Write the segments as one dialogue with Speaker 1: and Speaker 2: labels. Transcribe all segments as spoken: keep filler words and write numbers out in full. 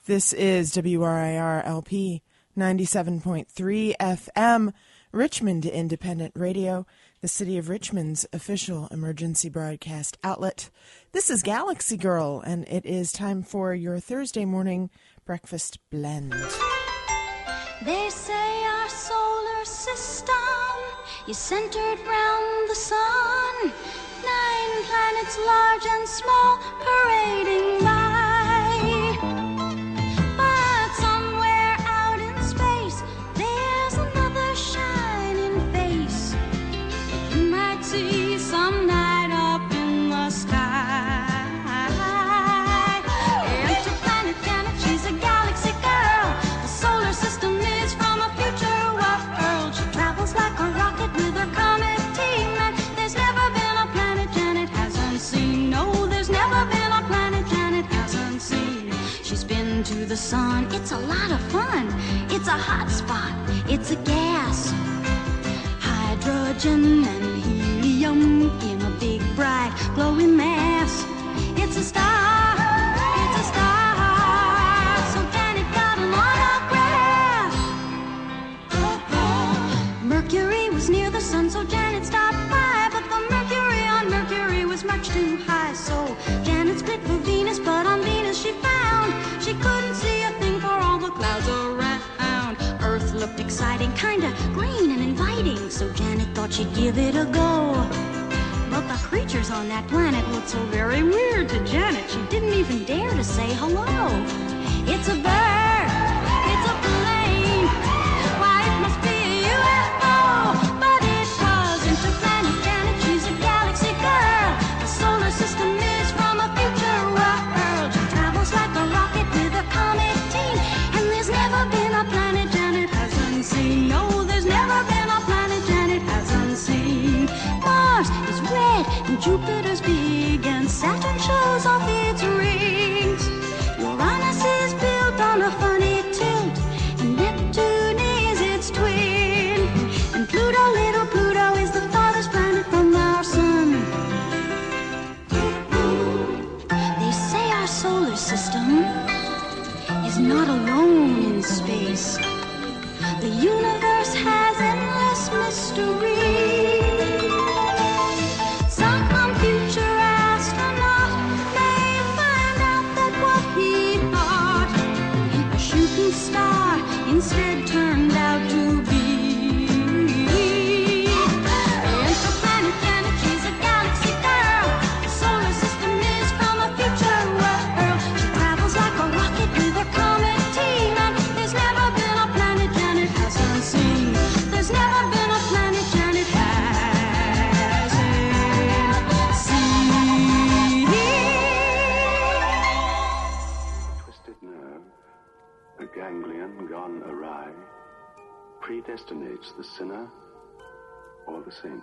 Speaker 1: This is W R I R L P ninety-seven point three F M, Richmond Independent Radio, the City of Richmond's official emergency broadcast outlet. This is Galaxy Girl, and it is time for your Thursday morning breakfast blend.
Speaker 2: They say our solar system is centered round the sun, nine planets large and small parading by. But somewhere out in space, there's another shining face you might see some night up in the sky. Interplanet Janet, she's a galaxy girl. The solar system is from a future world. She travels like a rocket with her comet team, and there's never been a planet Janet hasn't seen. No, there's never been a planet Janet hasn't seen. She's been to the sun, it's a lot of fun. It's a hot spot, it's a gas. Hydrogen and helium in a big bright glowing mass. It's a star, it's a star. So Janet got an autograph. Mercury was near the sun, so Janet stopped by. But the mercury on Mercury was much too high. So Janet split for Venus, but on Venus she found she couldn't see a thing for all the clouds around. Earth looked exciting, kinda green and inviting, so Janet thought she'd give it a go. But the creatures on that planet looked so very weird to Janet, she didn't even dare to say hello. It's a bird, it's a plane, why it must be a U F O. But it was Interplanet Janet, she's a galaxy girl. The solar system is from a future world. She travels like a rocket with a comet team, and there's never been a planet Janet hasn't seen. No, there's never been a planet Janet hasn't seen. Mars is red and Jupiter's big, and Saturn shows off its rings. Uranus is built on a funny tilt, and Neptune is its twin. And Pluto, little Pluto, is the farthest planet from our sun. They say our solar system is not alone in space. The universe has endless mystery. Some future astronaut may find out that what he thought a shooting star instead turned out to be. Interplanet Janet, she's a galaxy girl. The solar system is from a future world. She travels like a rocket with her comet team, and there's never been a planet Janet hasn't seen. There's never been a planet Janet hasn't seen.
Speaker 3: Twisted nerve, a ganglion gone awry, predestinates the sinner or the saint.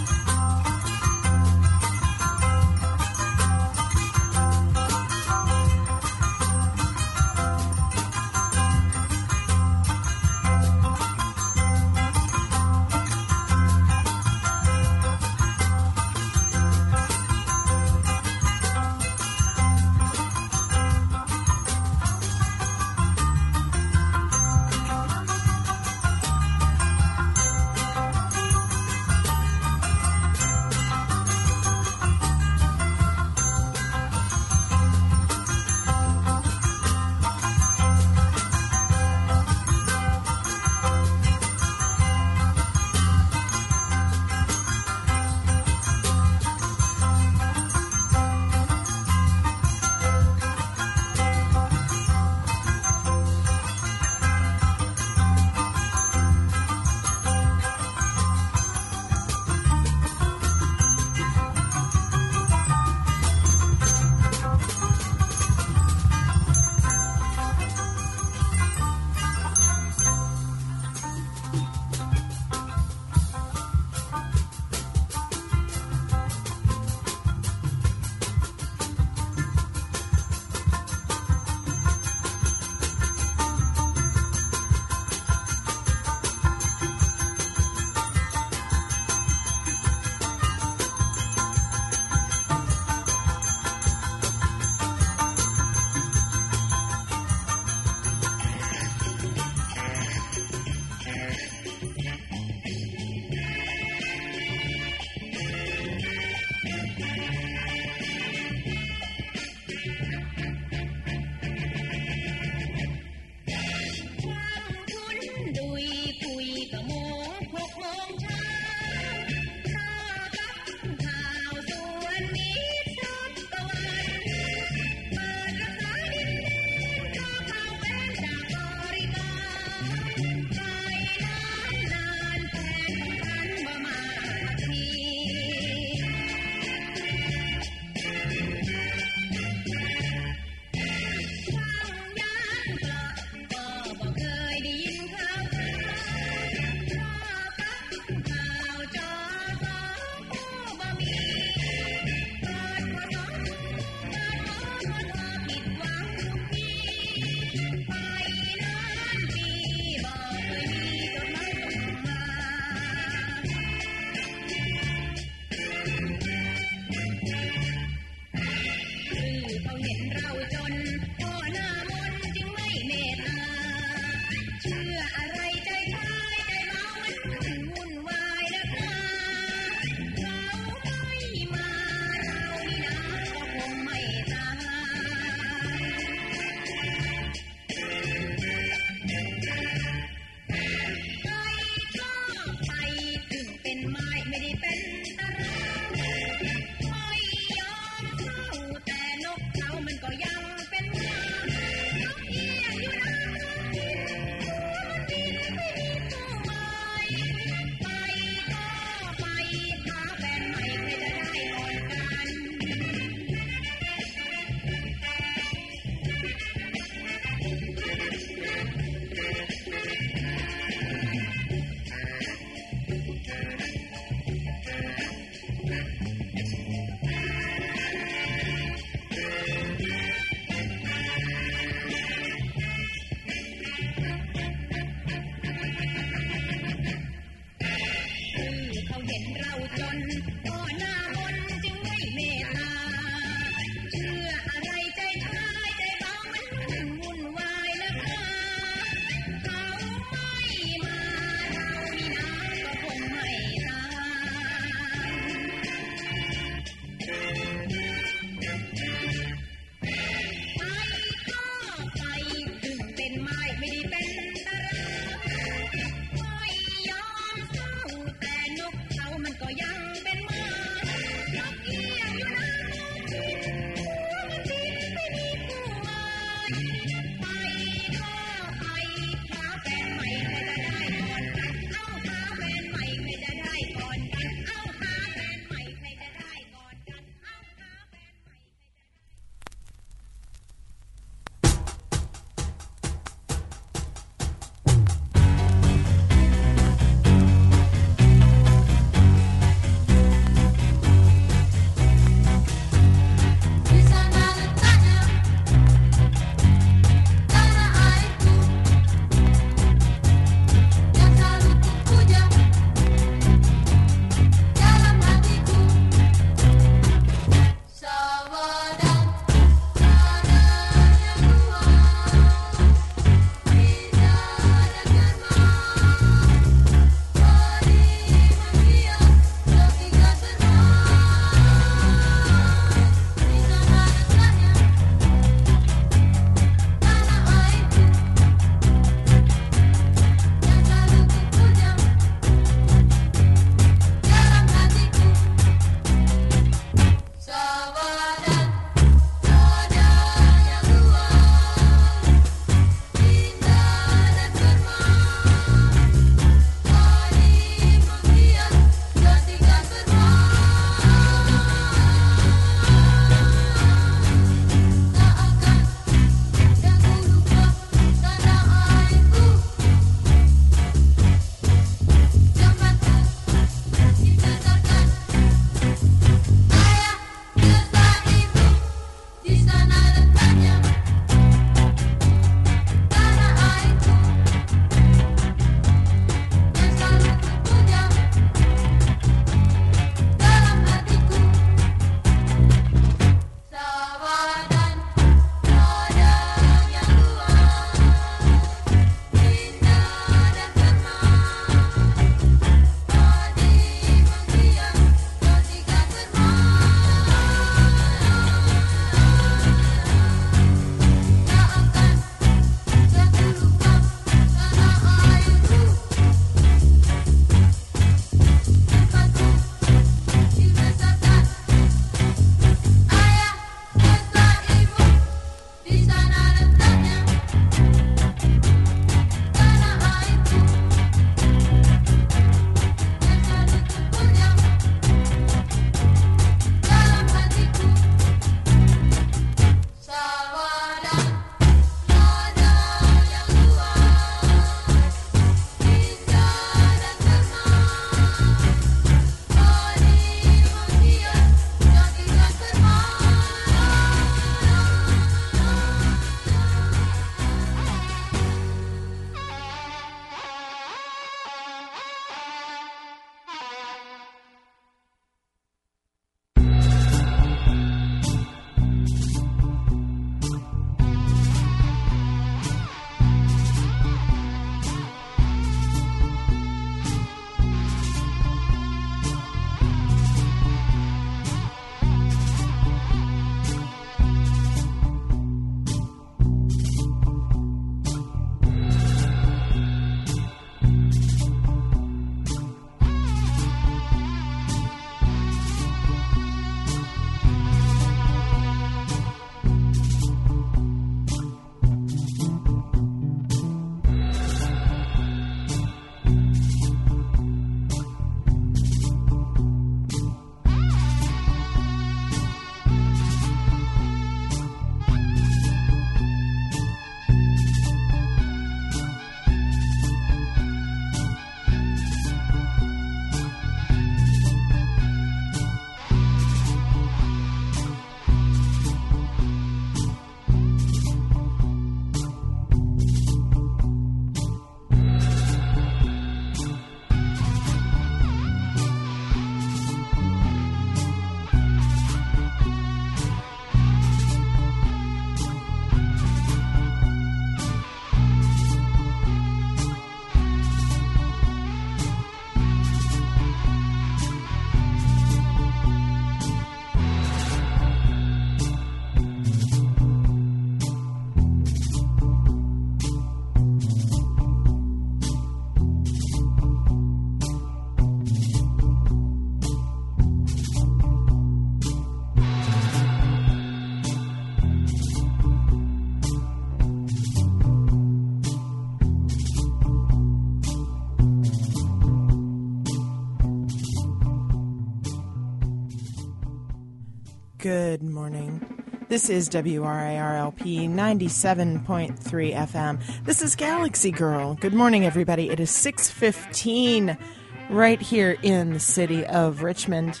Speaker 1: Good morning. This is W R I R L P ninety-seven point three F M. This is Galaxy Girl. Good morning, everybody. It is six fifteen right here in the city of Richmond.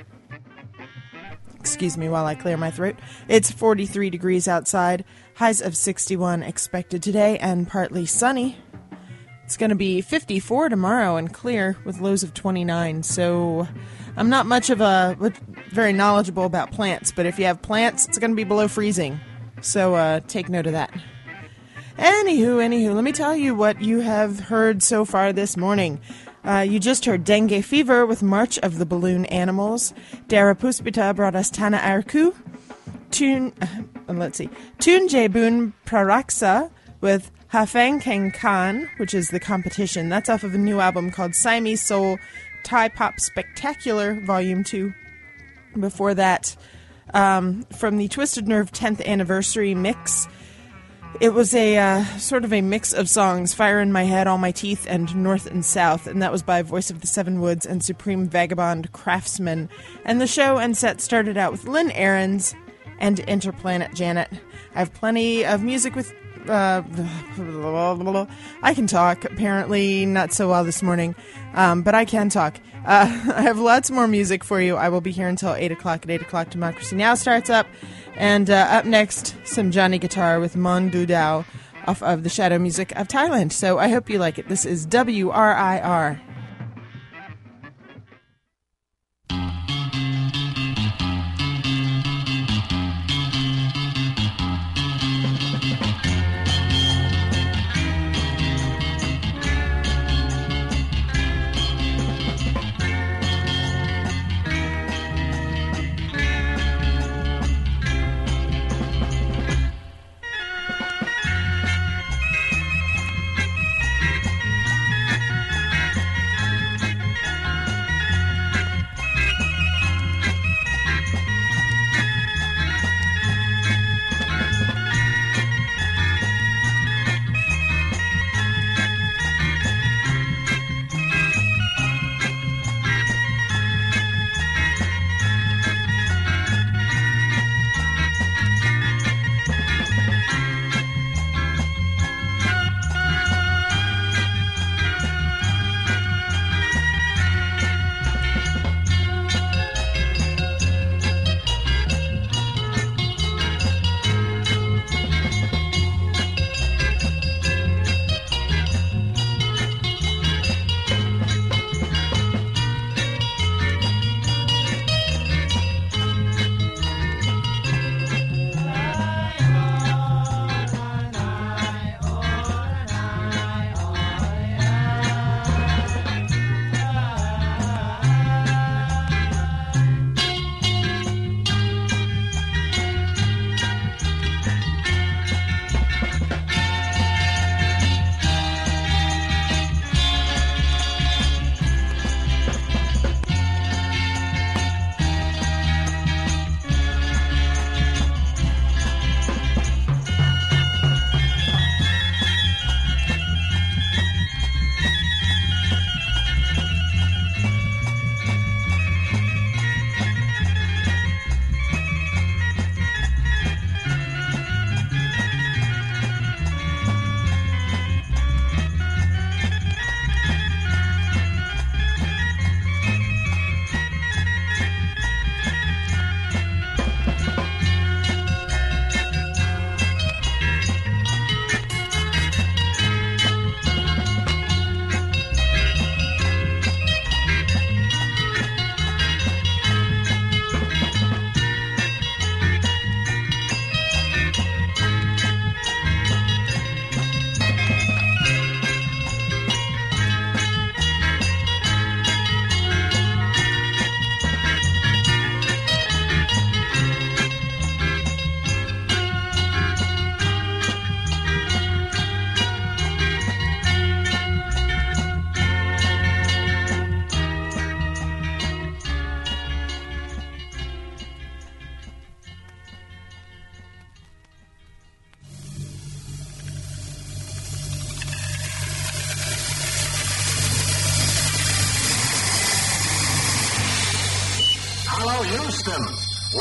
Speaker 1: Excuse me while I clear my throat. It's forty-three degrees outside. Highs of sixty-one expected today and partly sunny. It's going to be fifty-four tomorrow and clear with lows of twenty-nine. So I'm not much of a very knowledgeable about plants, but if you have plants, it's going to be below freezing. So uh, take note of that. Anywho, anywho, let me tell you what you have heard so far this morning. Uh, you just heard Dengue Fever with March of the Balloon Animals. Dara Puspita brought us Tana Arku. Tun, uh, let's see. Tunje Boon Praraksa with Hafeng Keng Khan, which is the competition. That's off of a new album called Siamese Soul Thai Pop Spectacular Volume two. Before that, um, from the Twisted Nerve tenth Anniversary mix, it was a uh, sort of a mix of songs, Fire in My Head, All My Teeth, and North and South, and that was by Voice of the Seven Woods and Supreme Vagabond Craftsman. And the show and set started out with Lynn Ahrens and Interplanet Janet. I have plenty of music with... Uh, I can talk, apparently not so well this morning, um, but I can talk. Uh, I have lots more music for you. I will be here until eight o'clock. At eight o'clock, Democracy Now! Starts up. And uh, up next, some Johnny Guitar with Mon Du Dao off of the Shadow Music of Thailand. So I hope you like it. This is W R I R.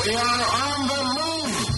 Speaker 4: We are on the move.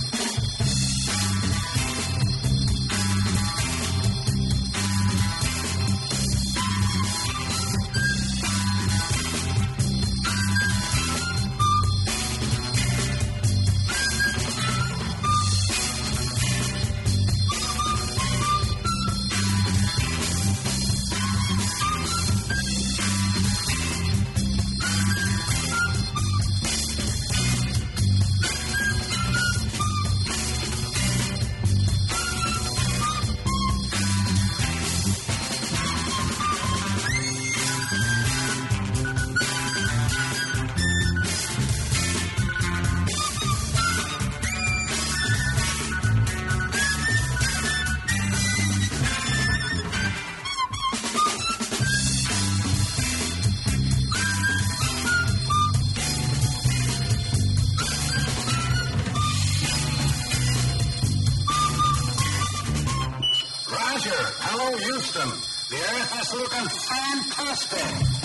Speaker 4: Hello, Houston. The Earth is looking fantastic.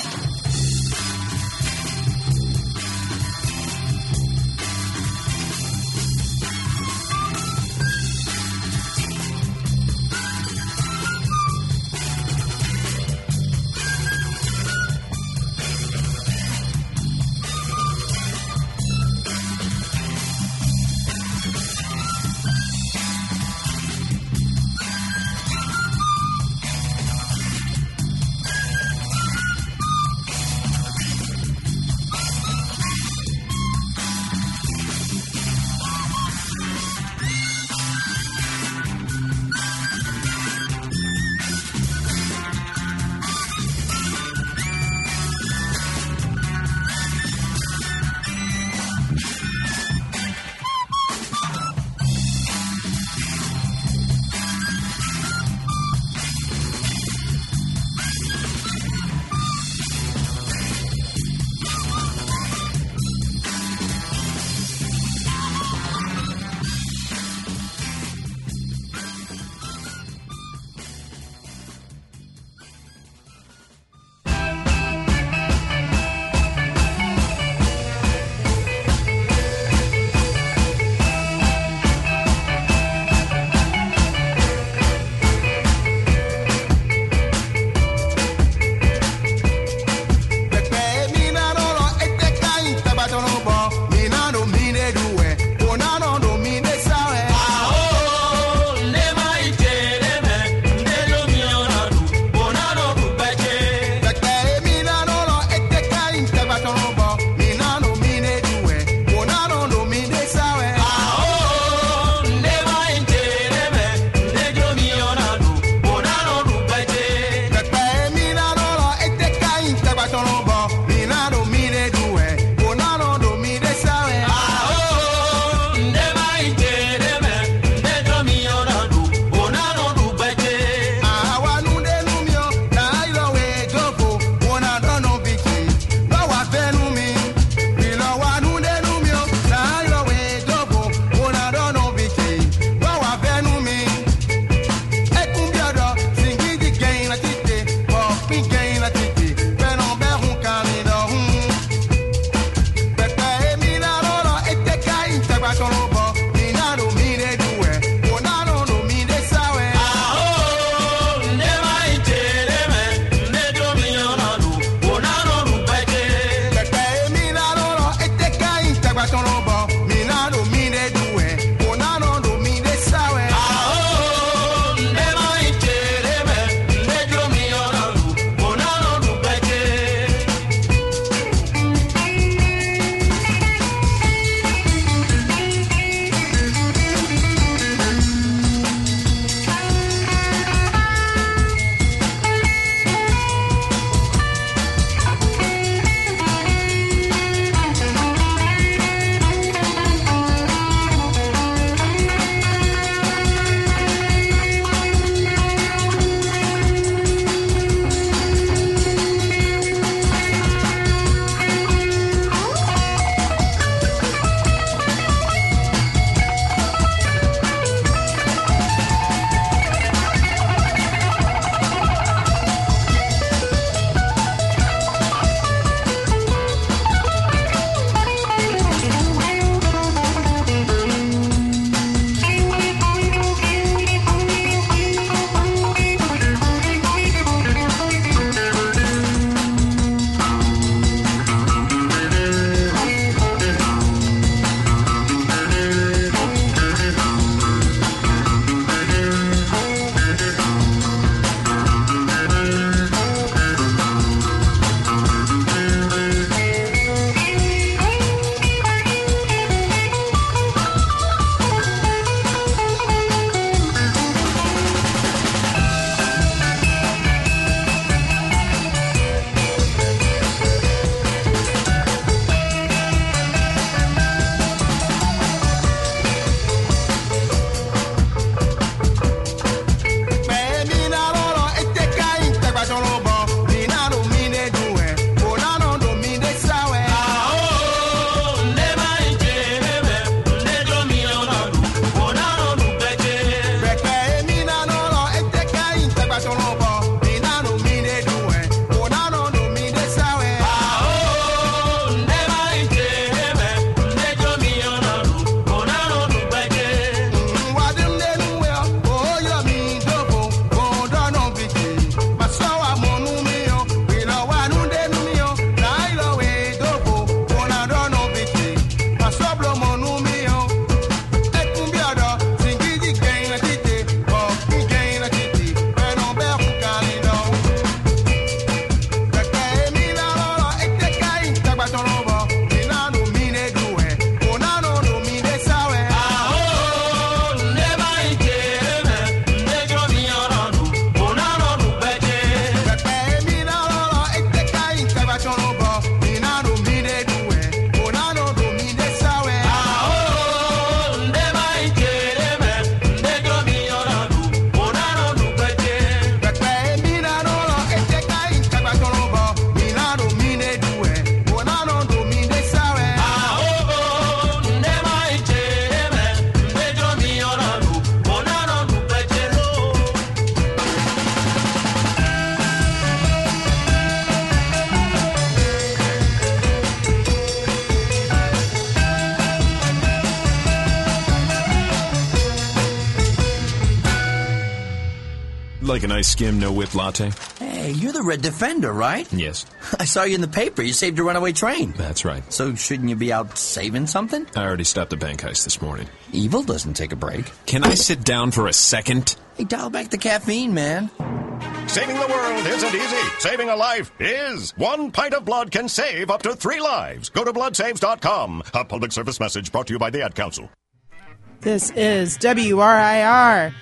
Speaker 5: like an ice skim, no whip latte?
Speaker 6: Hey, you're the Red Defender, right?
Speaker 5: Yes.
Speaker 6: I saw you in the paper. You saved a runaway train.
Speaker 5: That's right.
Speaker 6: So shouldn't you be out saving something?
Speaker 5: I already stopped a bank heist this morning.
Speaker 6: Evil doesn't take a break.
Speaker 5: Can I sit down for a second?
Speaker 6: Hey, dial back the caffeine, man.
Speaker 7: Saving the world isn't easy. Saving a life is. One pint of blood can save up to three lives. Go to blood saves dot com. A public service message brought to you by the Ad Council.
Speaker 1: This is W R I R.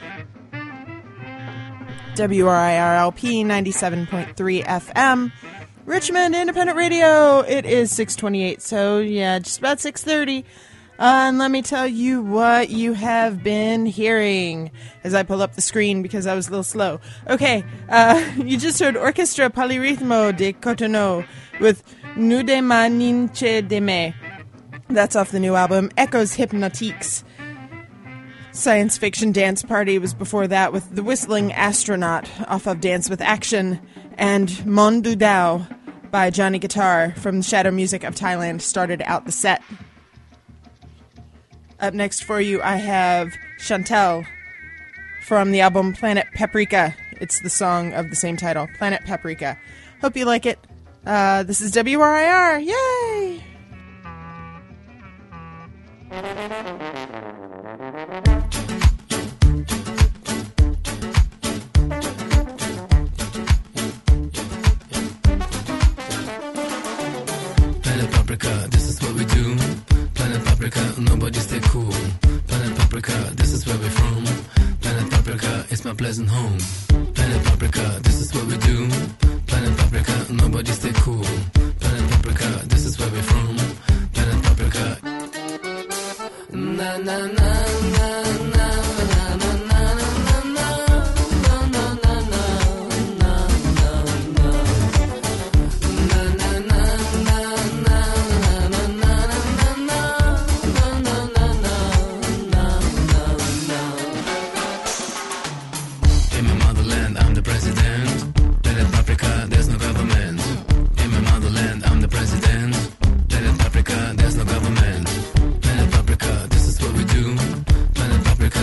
Speaker 1: W R I R L P ninety-seven point three F M. Richmond Independent Radio. It is six twenty-eight, so yeah, just about six thirty. Uh, and let me tell you what you have been hearing as I pull up the screen because I was a little slow. Okay, uh, you just heard Orchestra Polyrhythmo de Cotonou with Nous de Maninche de Me. That's off the new album, Echoes Hypnotiques. Science Fiction Dance Party was before that with The Whistling Astronaut off of Dance with Action, and Mon Du Dao by Johnny Guitar from Shadow Music of Thailand started out the set. Up next for you, I have Chantel from the album Planet Paprika. It's the song of the same title, Planet Paprika. Hope you like it. Uh, this is W R I R. Yay!
Speaker 8: Planet Paprika, this is what we do. Planet Paprika, nobody stay cool. Planet Paprika, this is where we're from. Planet Paprika, it's my pleasant home. Planet Paprika, this is what we do. Planet Paprika, nobody stay cool. Planet Paprika, this is where we're from. Planet Paprika. Na na na na na na na na. Planet Paprika,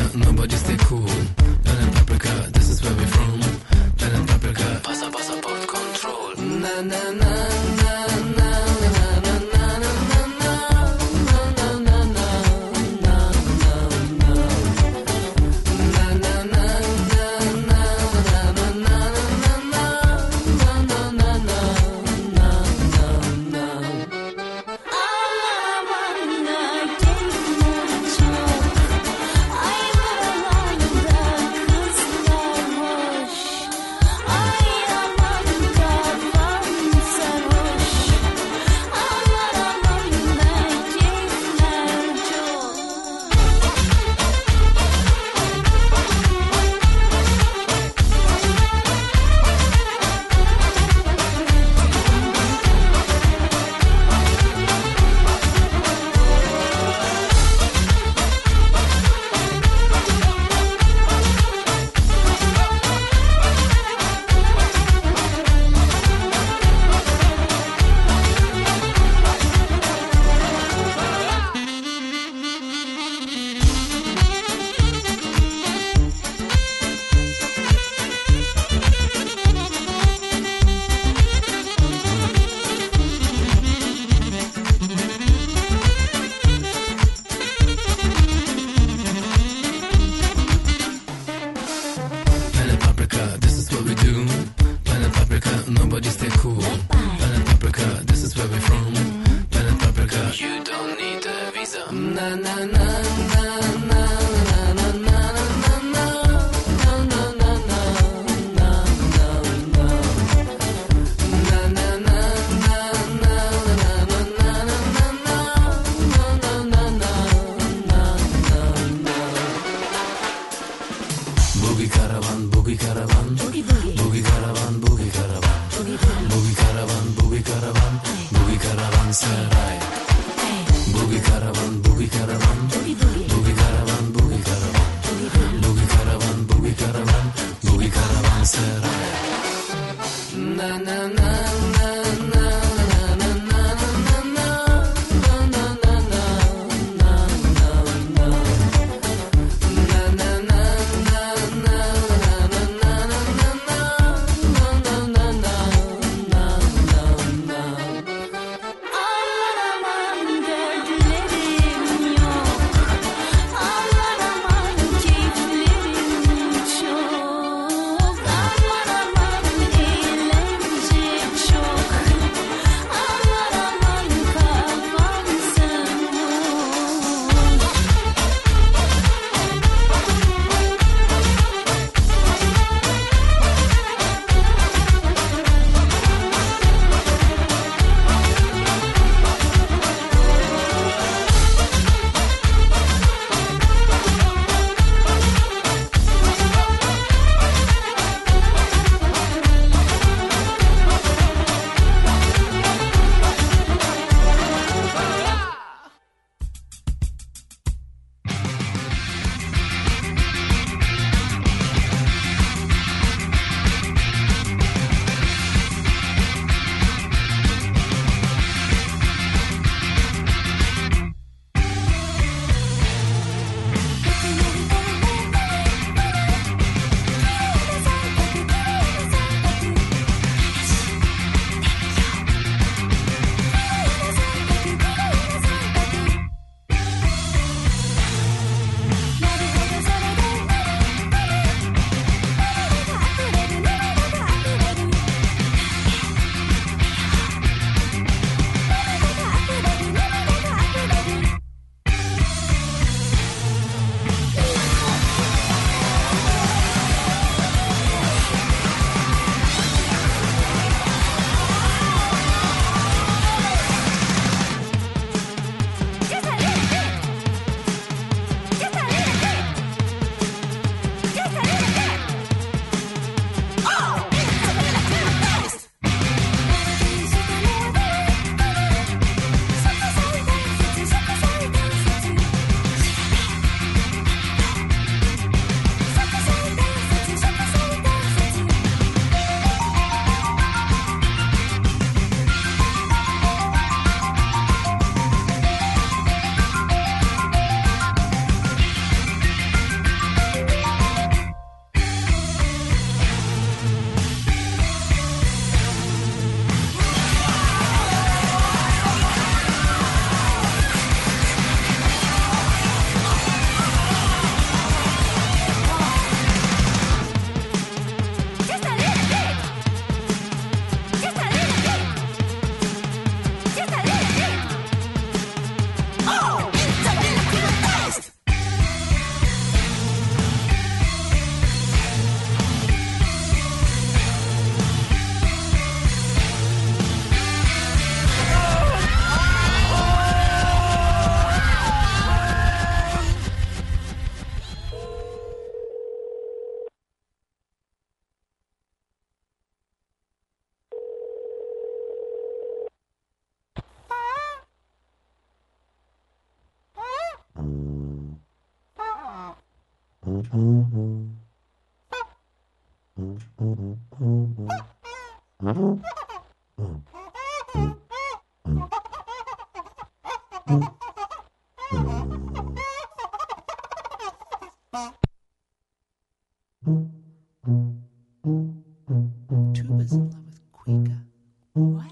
Speaker 1: Tuba's in love with Cuica. What?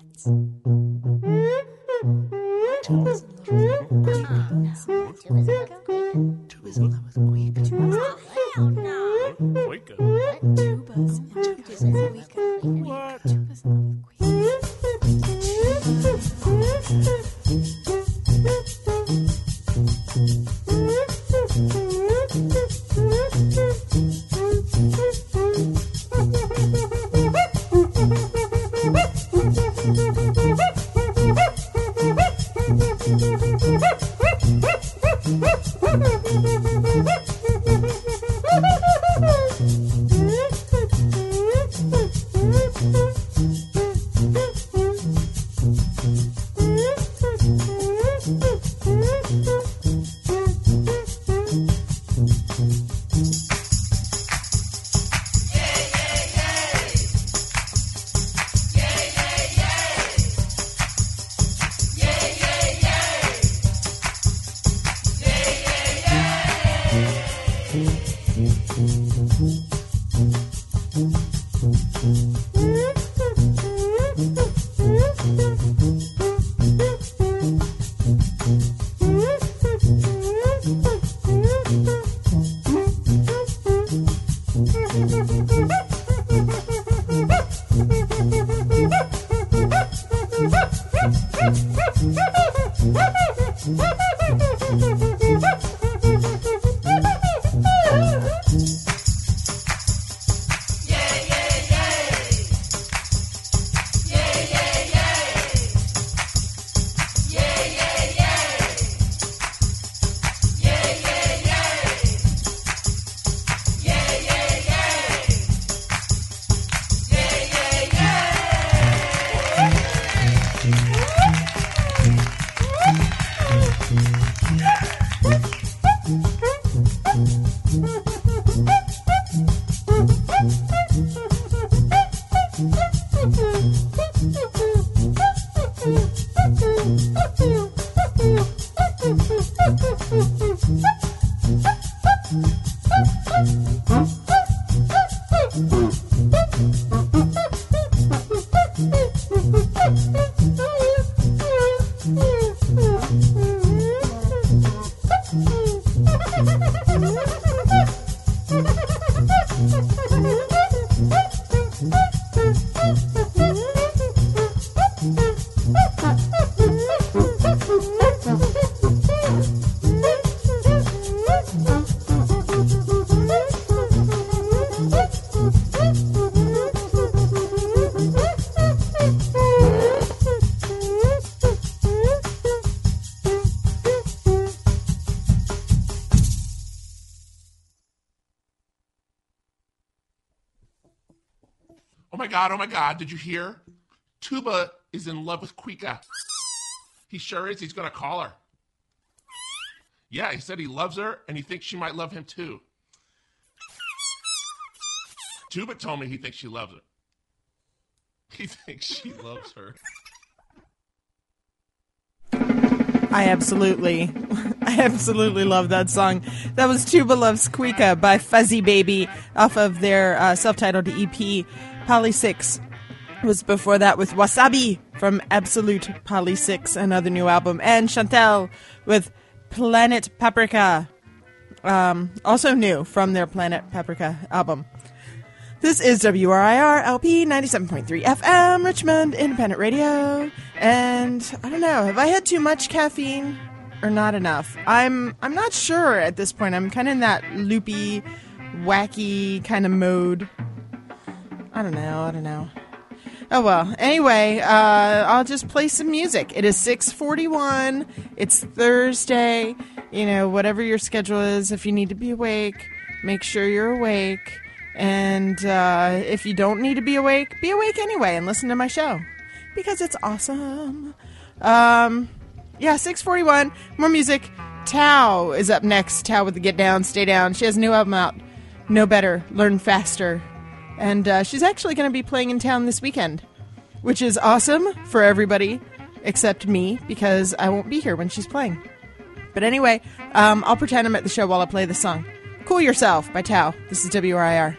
Speaker 1: Tuba's in love with Cuica.
Speaker 2: Tuba's in love with Cuica.
Speaker 1: Tuba's in love with Cuica.
Speaker 2: Hell no.
Speaker 9: Cuica.
Speaker 2: What? Tuba's in love with Cuica.
Speaker 9: What?
Speaker 2: Tuba's in love with
Speaker 9: Oh my God, oh my God, did you hear? Tuba is in love with Cuica. He sure is. He's going to call her. Yeah, he said he loves her and he thinks she might love him too. Tuba told me he thinks she loves her. He thinks she loves her.
Speaker 1: I absolutely, I absolutely love that song. That was Tuba Loves Cuica by Fuzzy Baby off of their uh, self-titled E P, Poly six. It was before that with Wasabi from Absolute Poly six, another new album. And Chantel with Planet Paprika, um, also new from their Planet Paprika album. This is W R I R L P ninety-seven point three F M, Richmond Independent Radio. And I don't know, have I had too much caffeine or not enough? I'm I'm not sure at this point. I'm kind of in that loopy, wacky kind of mode. I don't know, I don't know. Oh well, anyway, uh, I'll just play some music. It is six forty-one, it's Thursday, you know, whatever your schedule is, if you need to be awake, make sure you're awake. And uh, if you don't need to be awake, be awake anyway and listen to my show. Because it's awesome. Um, yeah, six forty-one, more music. Tao is up next. Tao with the Get Down, Stay Down. She has a new album out, Know Better, Learn Faster. And uh, she's actually going to be playing in town this weekend, which is awesome for everybody except me, because I won't be here when she's playing. But anyway, um, I'll pretend I'm at the show while I play the song. Cool Yourself by Tao. This is W R I R.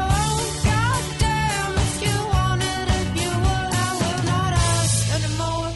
Speaker 10: More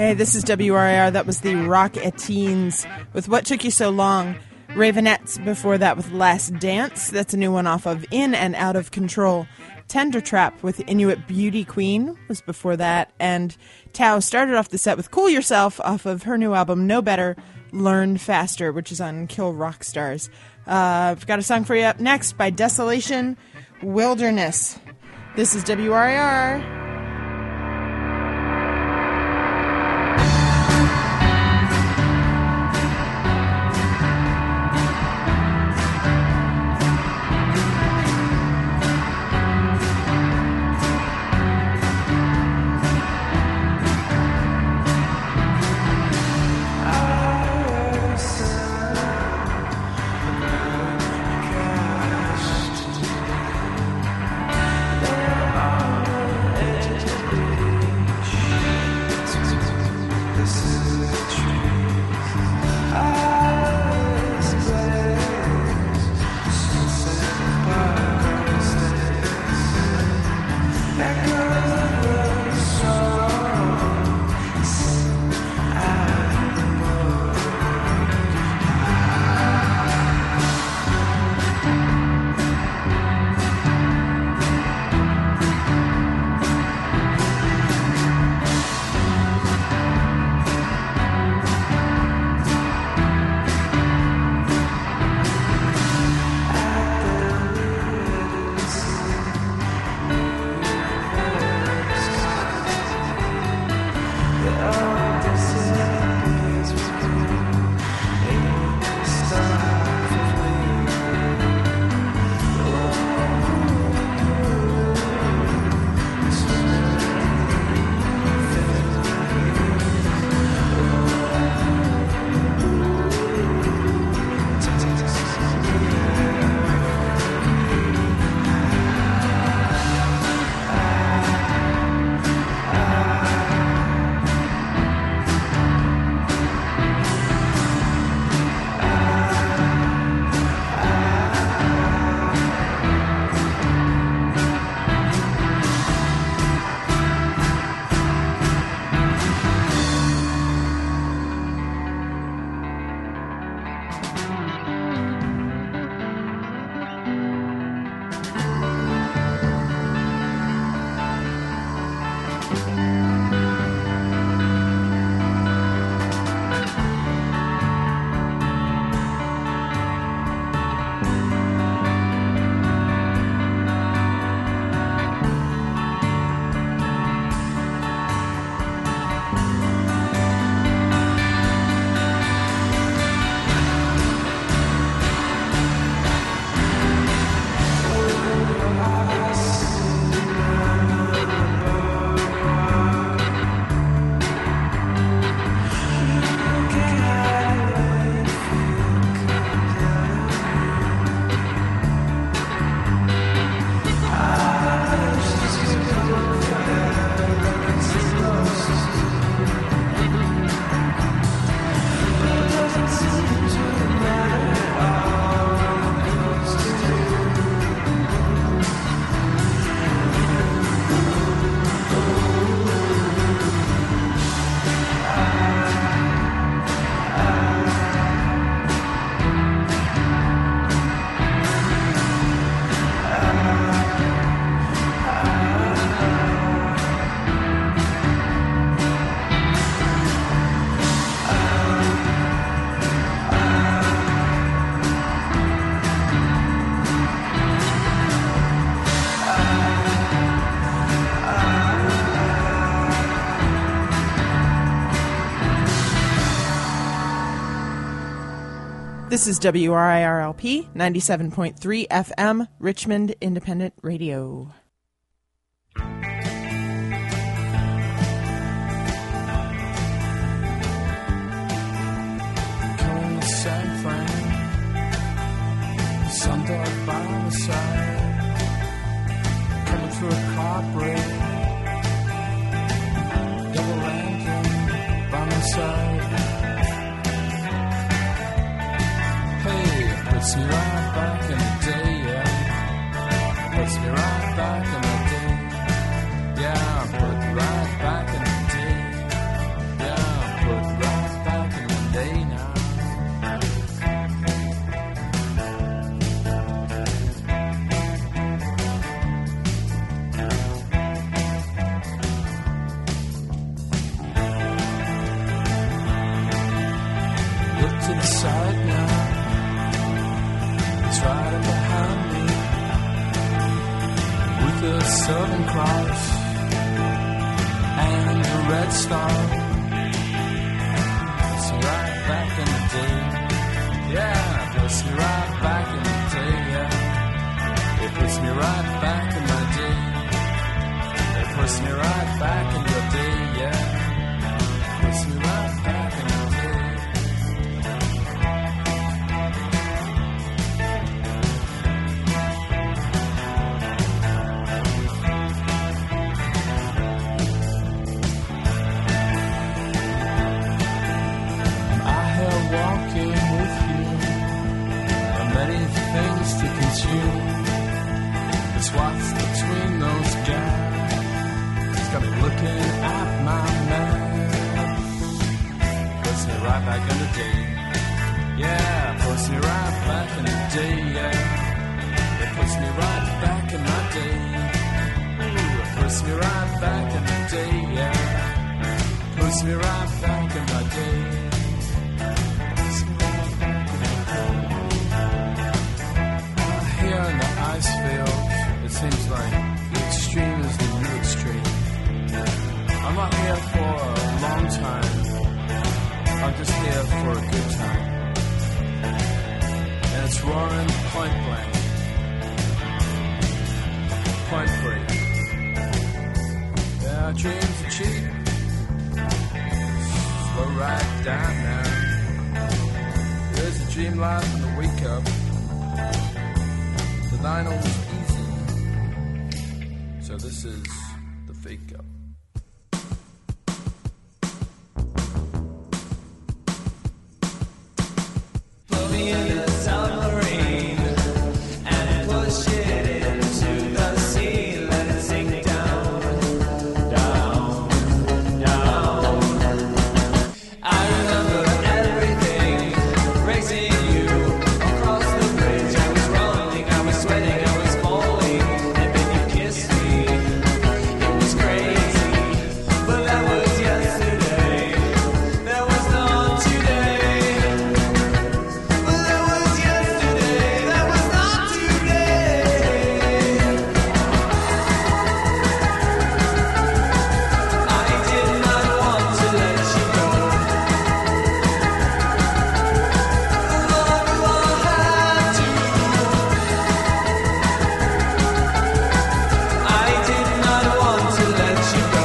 Speaker 1: Hey, this is W R I R. That was the Rockettes with What Took You So Long. Ravenettes before that with Last Dance. That's a new one off of In and Out of Control. Tender Trap with Inuit Beauty Queen was before that. And Tao started off the set with Cool Yourself off of her new album No Better, Learn Faster, which is on Kill Rock Stars. Uh, I've got a song for you up next by Desolation Wilderness. This is W R I R. This is W R I R L P, ninety-seven point three F M, Richmond Independent Radio.
Speaker 10: Come to San Fran, Sundog by the side, coming through a car break, double lantern by my side. Hey, puts me right back in the day, yeah. Puts me right back in the day, yeah. Put me right back in the day, yeah. the Southern Cross and the Red Star. Puts me right back in the day. Yeah, puts me right back in the day, yeah. It puts me right back in my day. It puts me right back in your day, yeah. Puts me right back in the day. Walking with you, and many things to consume. It's what's between those gaps. It's got me looking at my map. Puts me right back in the day. Yeah, puts me right back in the day. Yeah, it puts me right back in my day. Ooh, it puts me right back in the day. Yeah, puts me right back in my day. Here in the ice field, it seems like the extreme is the new extreme. I'm not here for a long time. I'm just here for a good time. And it's roaring point blank. Point break. Yeah, dreams are cheap. Slow right down now. There's a dream life in the wake up. The nine was easy. So this is the fake up.
Speaker 11: Put me in a submarine and push it into the sea. Let it sink down, down, down. I remember everything, racing you across the bridge. I was rolling, I was sweating, I was falling, and then you kissed me. It was crazy, but that was yesterday. There was no today. But that was yesterday. That was not today. I did not want to let you go. Love, I had to. I did not want to let you go.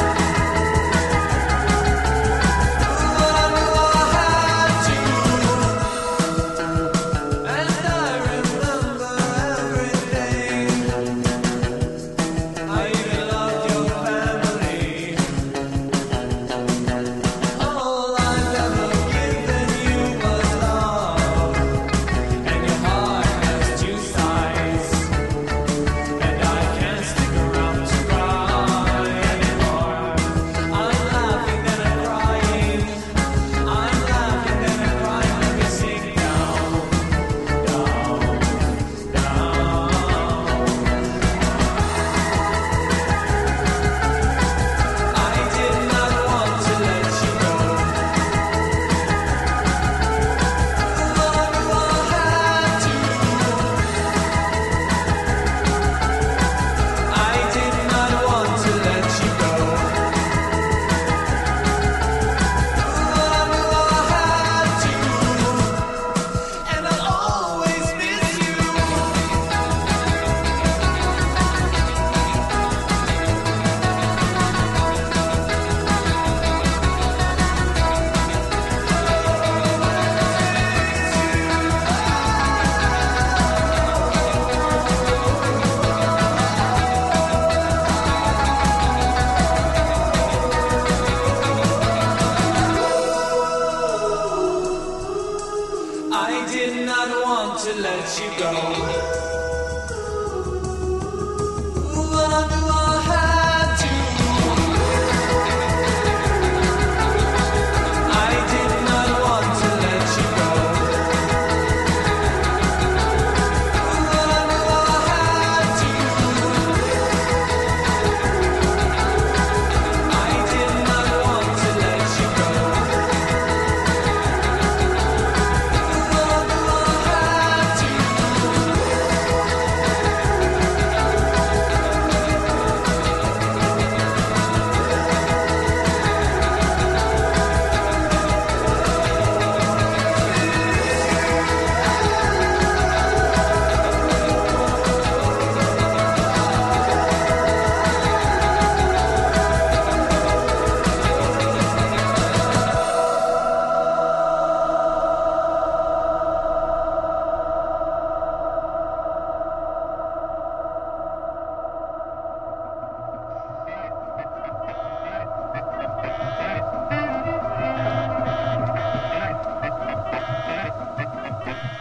Speaker 11: Love, I had to. And I remember everything. I even loved your family. All I've ever given you was love, and your heart has two sides. And I can't stick around to cry anymore. I'm laughing then I'm crying. I'm laughing then I'm crying. Let me sink down, down, down. I did not want to let you go. Love, I had to. I did not want to let you go. Love, I had to. And I'll always miss you. I did not want to let you go. Love, I had to. I did not want to let you go. Love, I had to. I did not want to let you go. Love, I had to.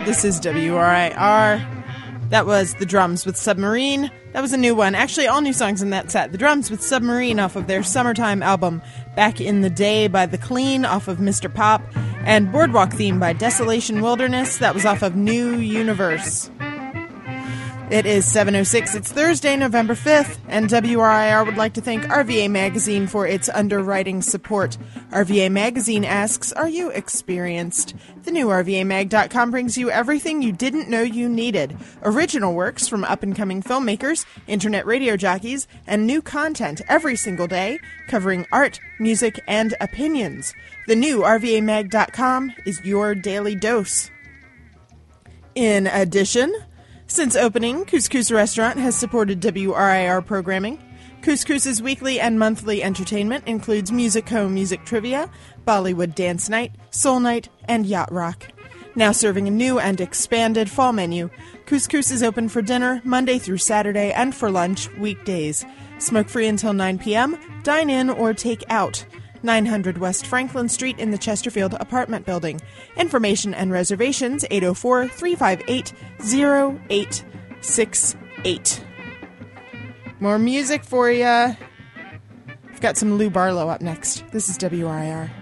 Speaker 1: This is W R I R. That was The Drums with Submarine. That was a new one. Actually, all new songs in that set. The Drums with Submarine off of their Summertime album, Back in the Day by The Clean off of Mister Pop, and Boardwalk Theme by Desolation Wilderness. That was off of New Universe. It is seven oh six. It's Thursday, November fifth, and W R I R would like to thank R V A Magazine for its underwriting support. R V A Magazine asks, are you experienced? The new R V A mag dot com brings you everything you didn't know you needed. Original works from up-and-coming filmmakers, internet radio jockeys, and new content every single day, covering art, music, and opinions. The new R V A mag dot com is your daily dose. In addition, since opening, Couscous Restaurant has supported W R I R programming. Couscous's weekly and monthly entertainment includes Music-Co Music Trivia, Bollywood Dance Night, Soul Night, and Yacht Rock. Now serving a new and expanded fall menu, Couscous is open for dinner Monday through Saturday and for lunch weekdays. Smoke-free until nine p.m., dine in or take out. nine hundred West Franklin Street in the Chesterfield apartment building. Information and reservations eight oh four, three five eight, oh eight six eight. More music for ya. I've got some Lou Barlow up next. This is W R I R.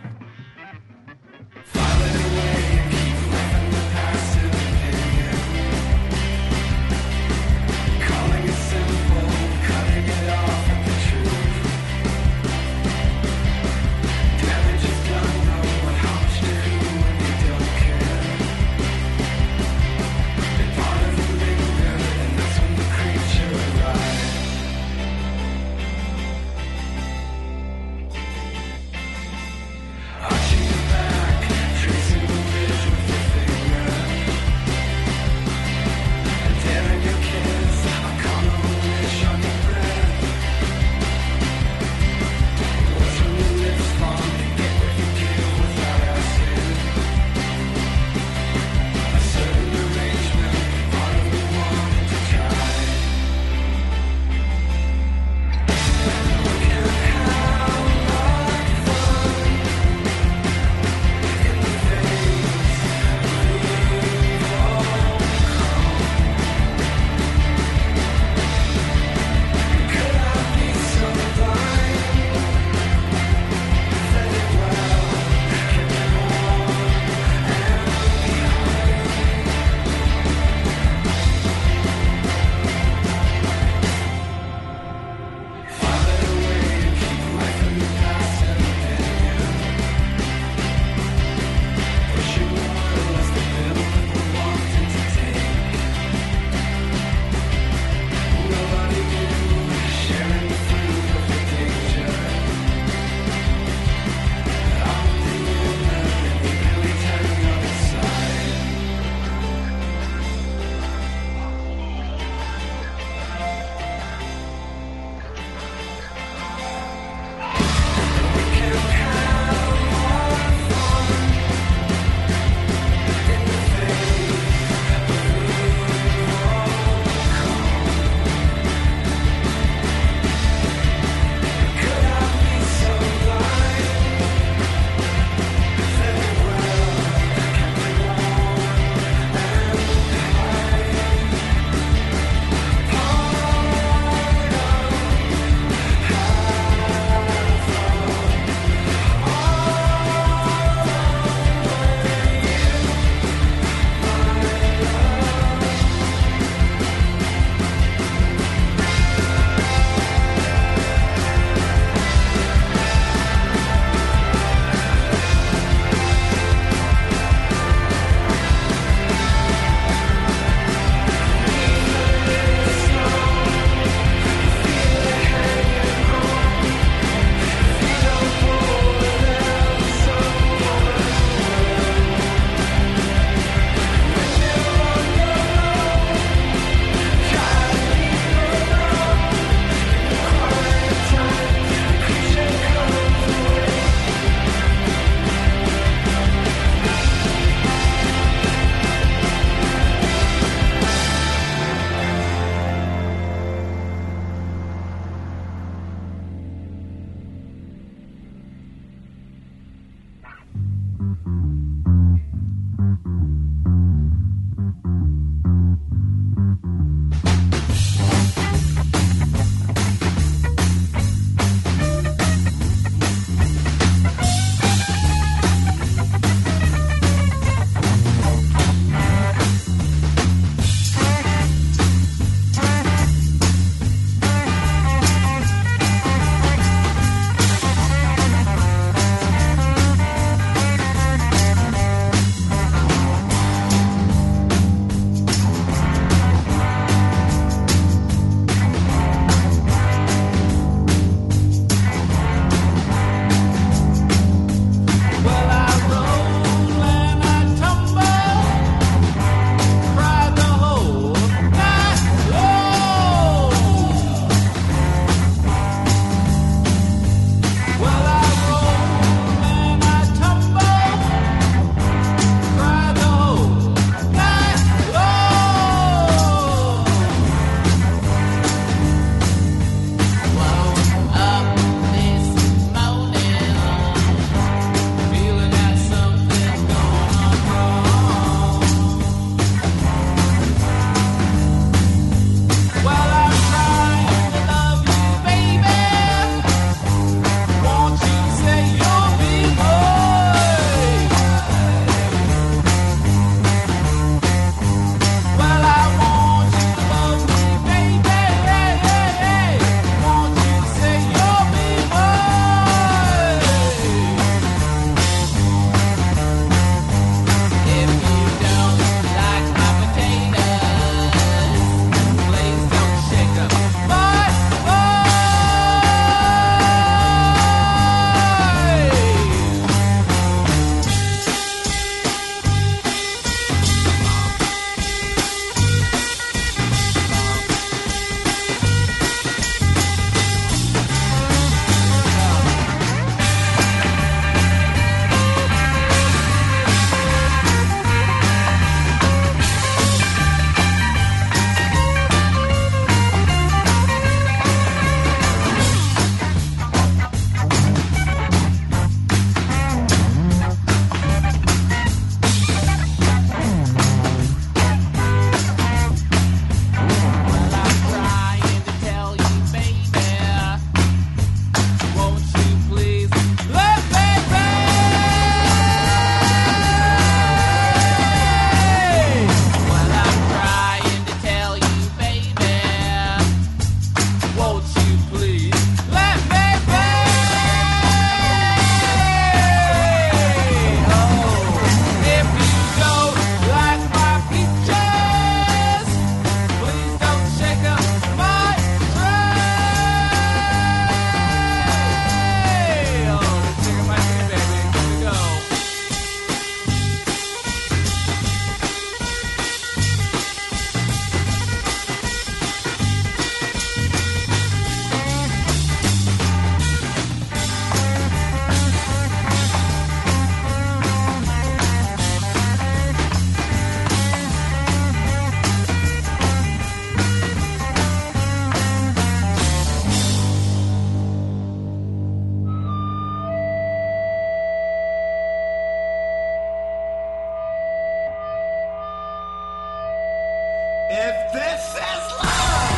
Speaker 11: If this is love,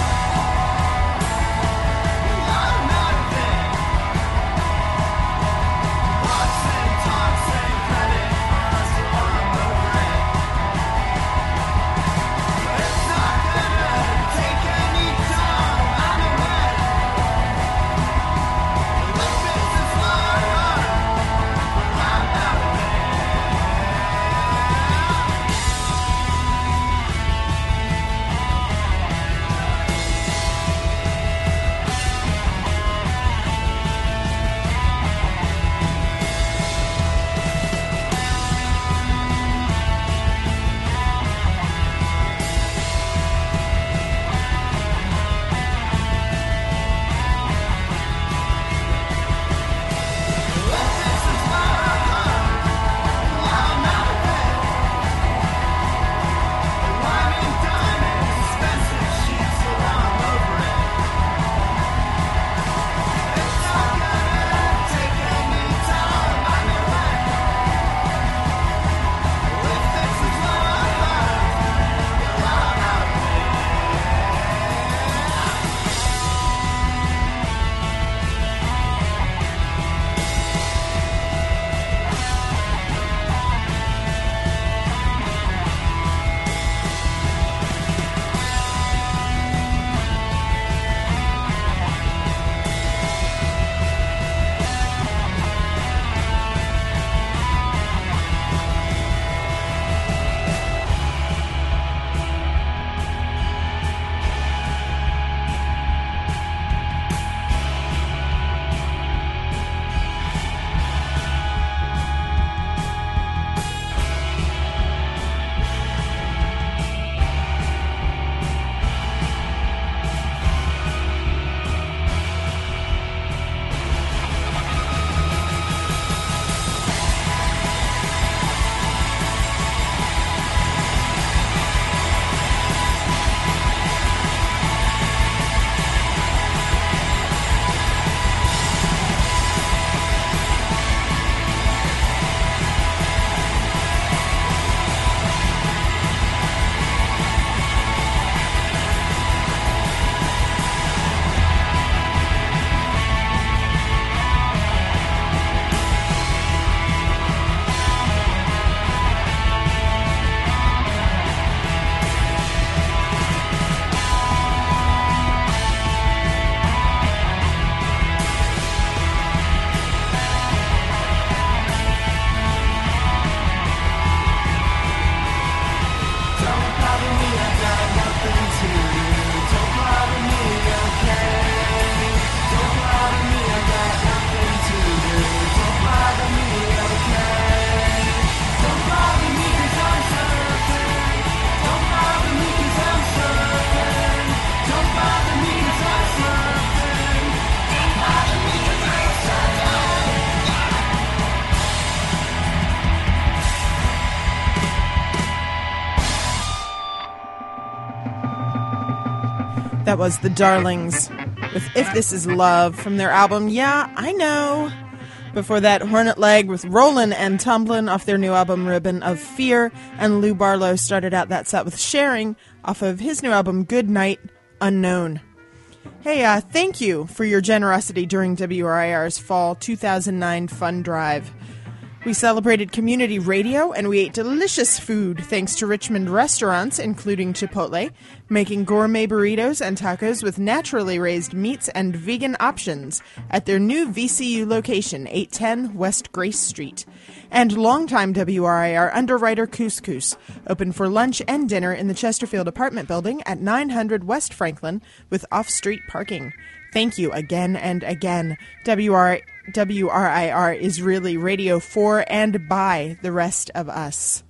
Speaker 11: I'm not a thing. Walks and talks and credit, so I'm over it. It's not gonna take any time, I know it. If this is love, I'm not a thing.
Speaker 1: That was The Darlings with If This Is Love from their album Yeah, I Know. Before that, Hornet Leg with Rollin' and Tumblin' off their new album Ribbon of Fear. And Lou Barlow started out that set with Sharing off of his new album Good Night Unknown. Hey, uh, thank you for your generosity during W R I R's Fall two thousand nine Fund Drive. We celebrated community radio and we ate delicious food thanks to Richmond restaurants, including Chipotle, making gourmet burritos and tacos with naturally raised meats and vegan options at their new V C U location, eight ten West Grace Street. And longtime W R I R underwriter Couscous, open for lunch and dinner in the Chesterfield apartment building at nine hundred West Franklin with off-street parking. Thank you again and again. W R I R is really radio for and by the rest of us.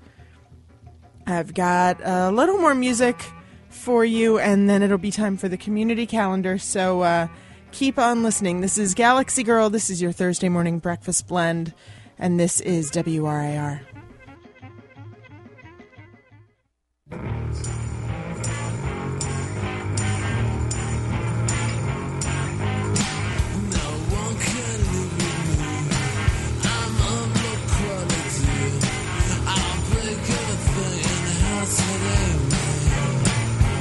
Speaker 1: I've got a little more music for you, and then it'll be time for the community calendar, so uh, keep on listening. This is Galaxy Girl, this is your Thursday morning breakfast blend, and this is W R I R.
Speaker 8: I'll break everything in the house today, man.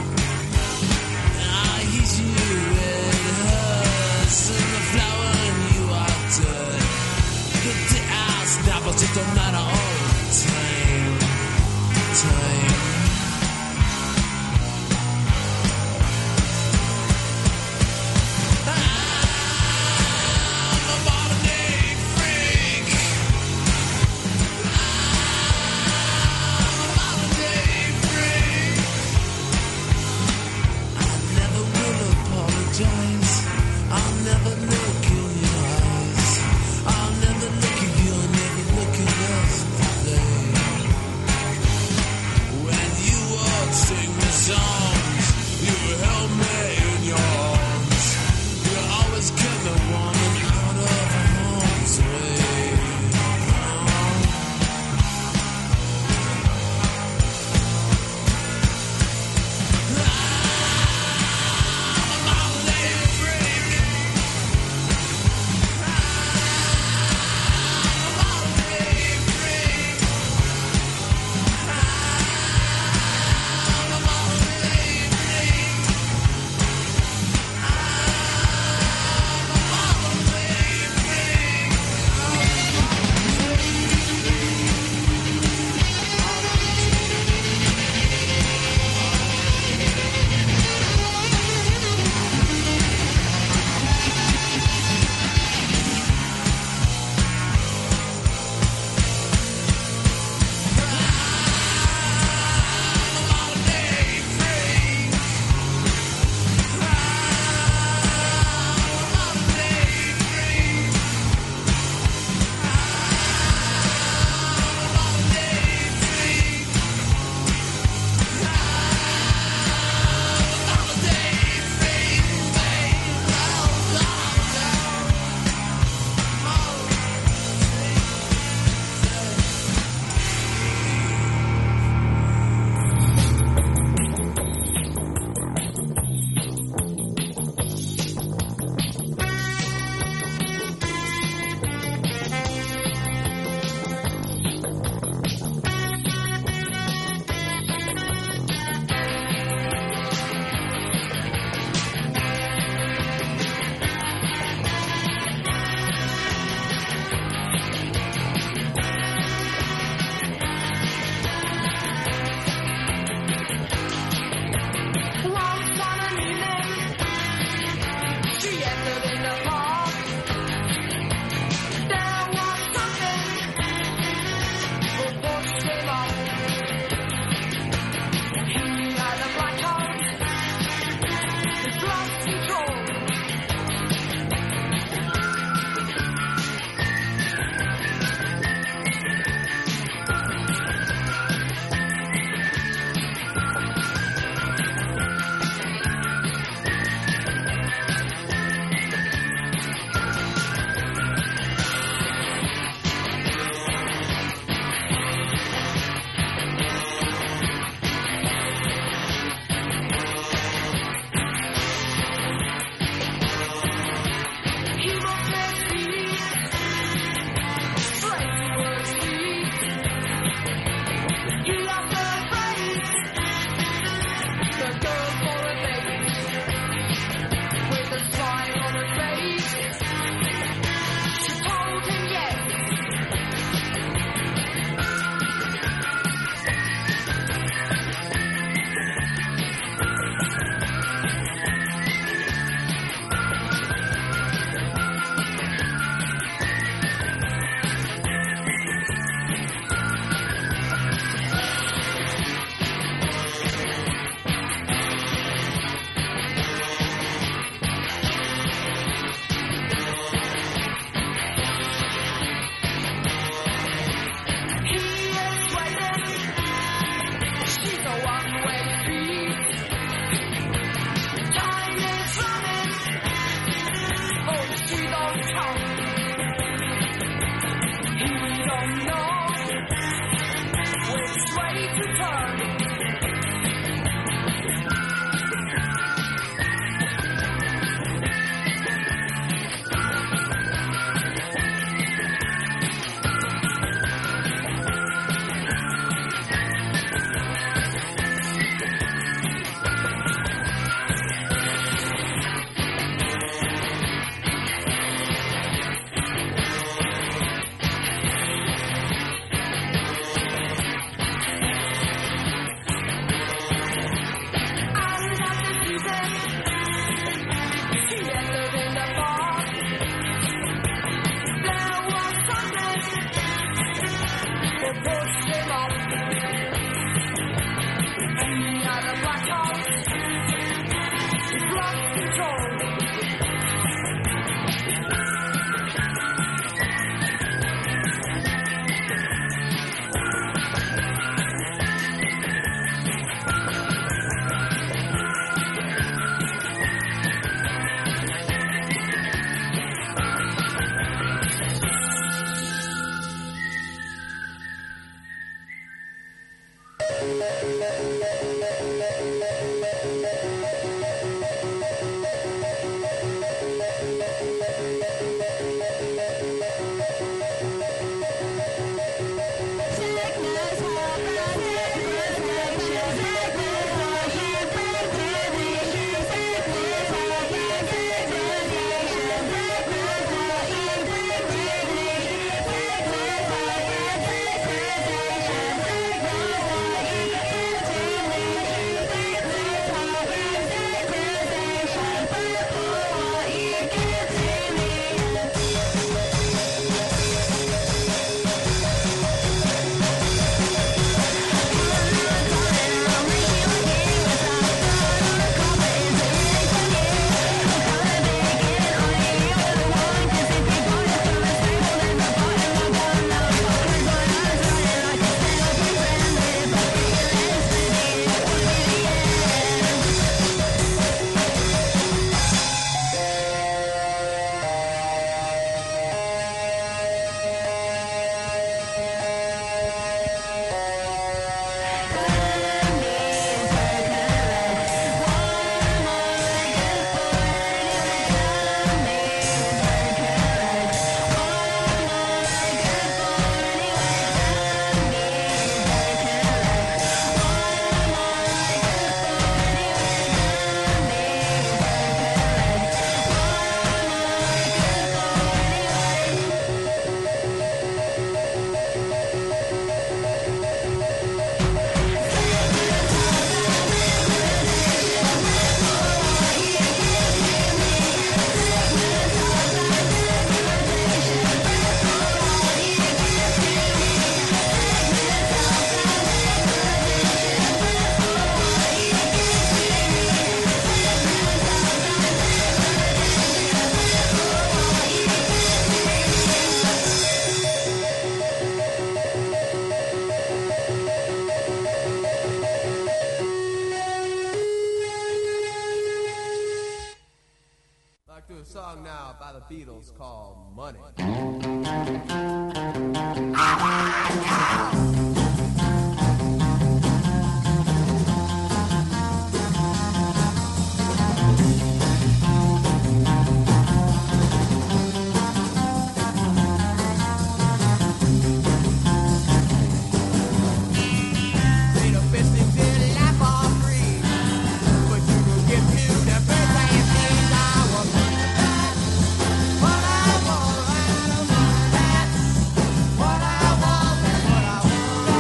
Speaker 12: Beatles call Money.
Speaker 2: What I want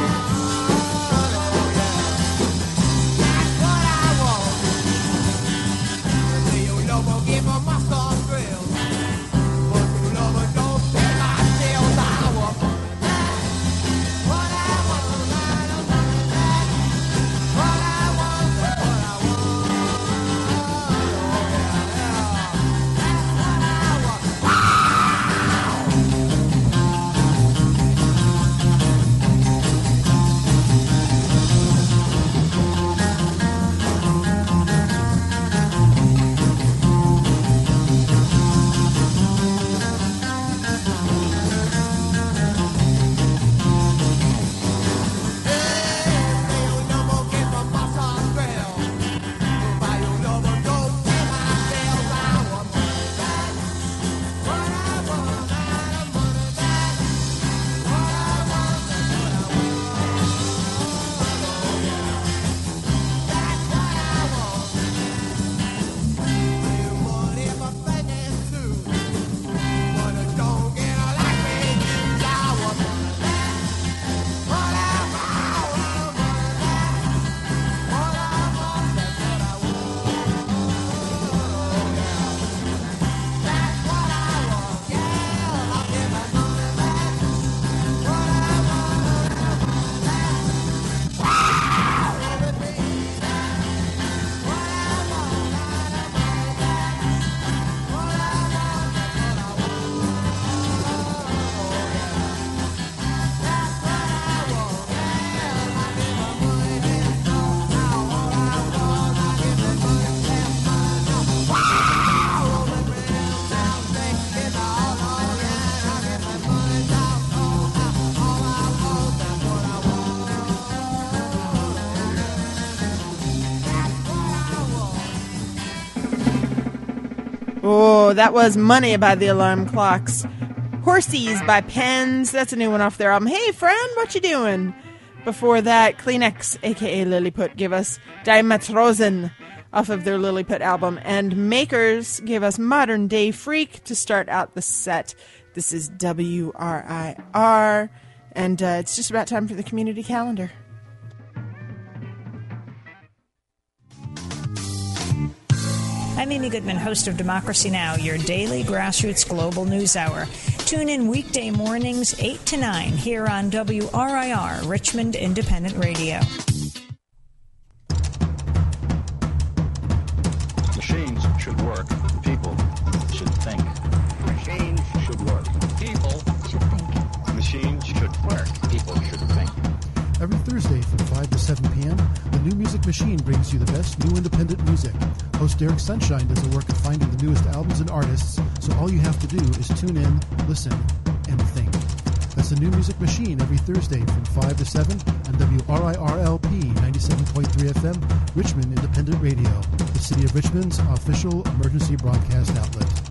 Speaker 1: Oh, that was Money by the Alarm Clocks. Horsies by Pens. That's a new one off their album. Hey, friend, what you doing? Before that, Kleenex, a k a. Lilliput, gave us Die Matrosen off of their Lilliput album. And Makers gave us Modern Day Freak to start out the set. This is W R I R. And uh, it's just about time for the community calendar.
Speaker 12: I'm Amy Goodman, host of Democracy Now!, your daily grassroots global news hour. Tune in weekday mornings, eight to nine, here on W R I R, Richmond Independent Radio.
Speaker 13: Machines should work. People should think. Machines should work. People should think. Machines should work. People should think.
Speaker 14: Every Thursday from five to seven p.m., the New Music Machine brings you the best new independent music. Host Derek Sunshine does the work of finding the newest albums and artists, so all you have to do is tune in, listen, and think. That's the New Music Machine every Thursday from five to seven on W R I R L P ninety-seven point three F M, Richmond Independent Radio, the City of Richmond's official emergency broadcast outlet.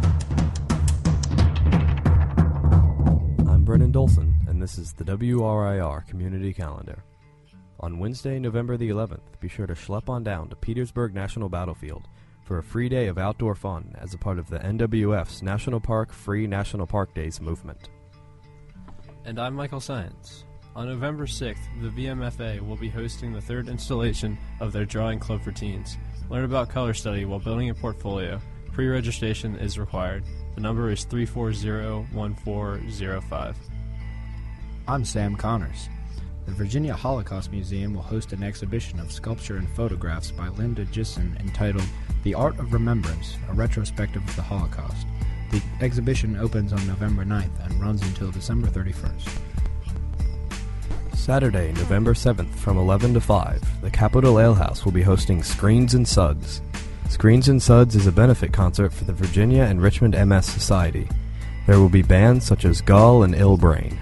Speaker 15: I'm Brennan Dolson, and this is the W R I R Community Calendar. On Wednesday, November the eleventh, be sure to schlep on down to Petersburg National Battlefield for a free day of outdoor fun as a part of the N W F's National Park Free National Park Days movement.
Speaker 10: And I'm Michael Science. On November sixth, the V M F A will be hosting the third installation of their Drawing Club for Teens. Learn about color study while building a portfolio. Pre-registration is required. The number is three four zero, one four zero five.
Speaker 16: I'm Sam Connors. The Virginia Holocaust Museum will host an exhibition of sculpture and photographs by Linda Gisson entitled The Art of Remembrance, a retrospective of the Holocaust. The exhibition opens on November ninth and runs until December thirty-first.
Speaker 15: Saturday, November seventh from eleven to five, the Capitol Ale House will be hosting Screens and Suds. Screens and Suds is a benefit concert for the Virginia and Richmond M S Society. There will be bands such as Gull and Ill Brain.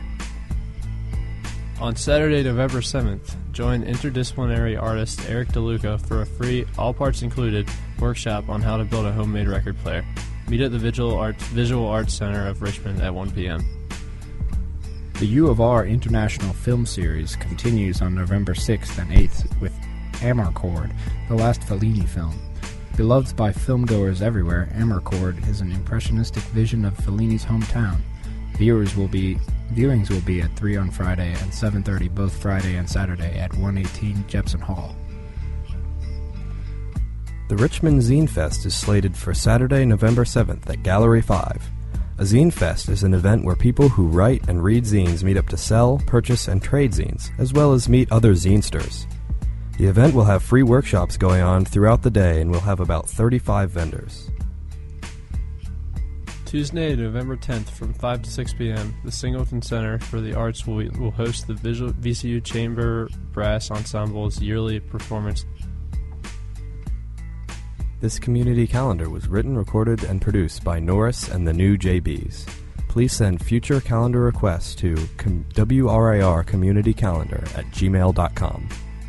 Speaker 10: On Saturday, November seventh, join interdisciplinary artist Eric DeLuca for a free, all parts included, workshop on how to build a homemade record player. Meet at the Visual Arts, Visual Arts Center of Richmond at one p.m.
Speaker 16: The U of R International Film Series continues on November sixth and eighth with Amarcord, the last Fellini film. Beloved by filmgoers everywhere, Amarcord is an impressionistic vision of Fellini's hometown. Viewers will be Viewings will be at three on Friday and seven thirty both Friday and Saturday at one eighteen Jepson Hall.
Speaker 15: The Richmond Zine Fest is slated for Saturday, November seventh at Gallery five. A Zine Fest is an event where people who write and read zines meet up to sell, purchase, and trade zines, as well as meet other zinesters. The event will have free workshops going on throughout the day and will have about thirty-five vendors.
Speaker 10: Tuesday, November tenth from five to six p.m., the Singleton Center for the Arts will, will host the Visual, V C U Chamber Brass Ensemble's yearly performance.
Speaker 15: This community calendar was written, recorded, and produced by Norris and the New J Bs. Please send future calendar requests to com- W R I R Community Calendar at gmail dot com.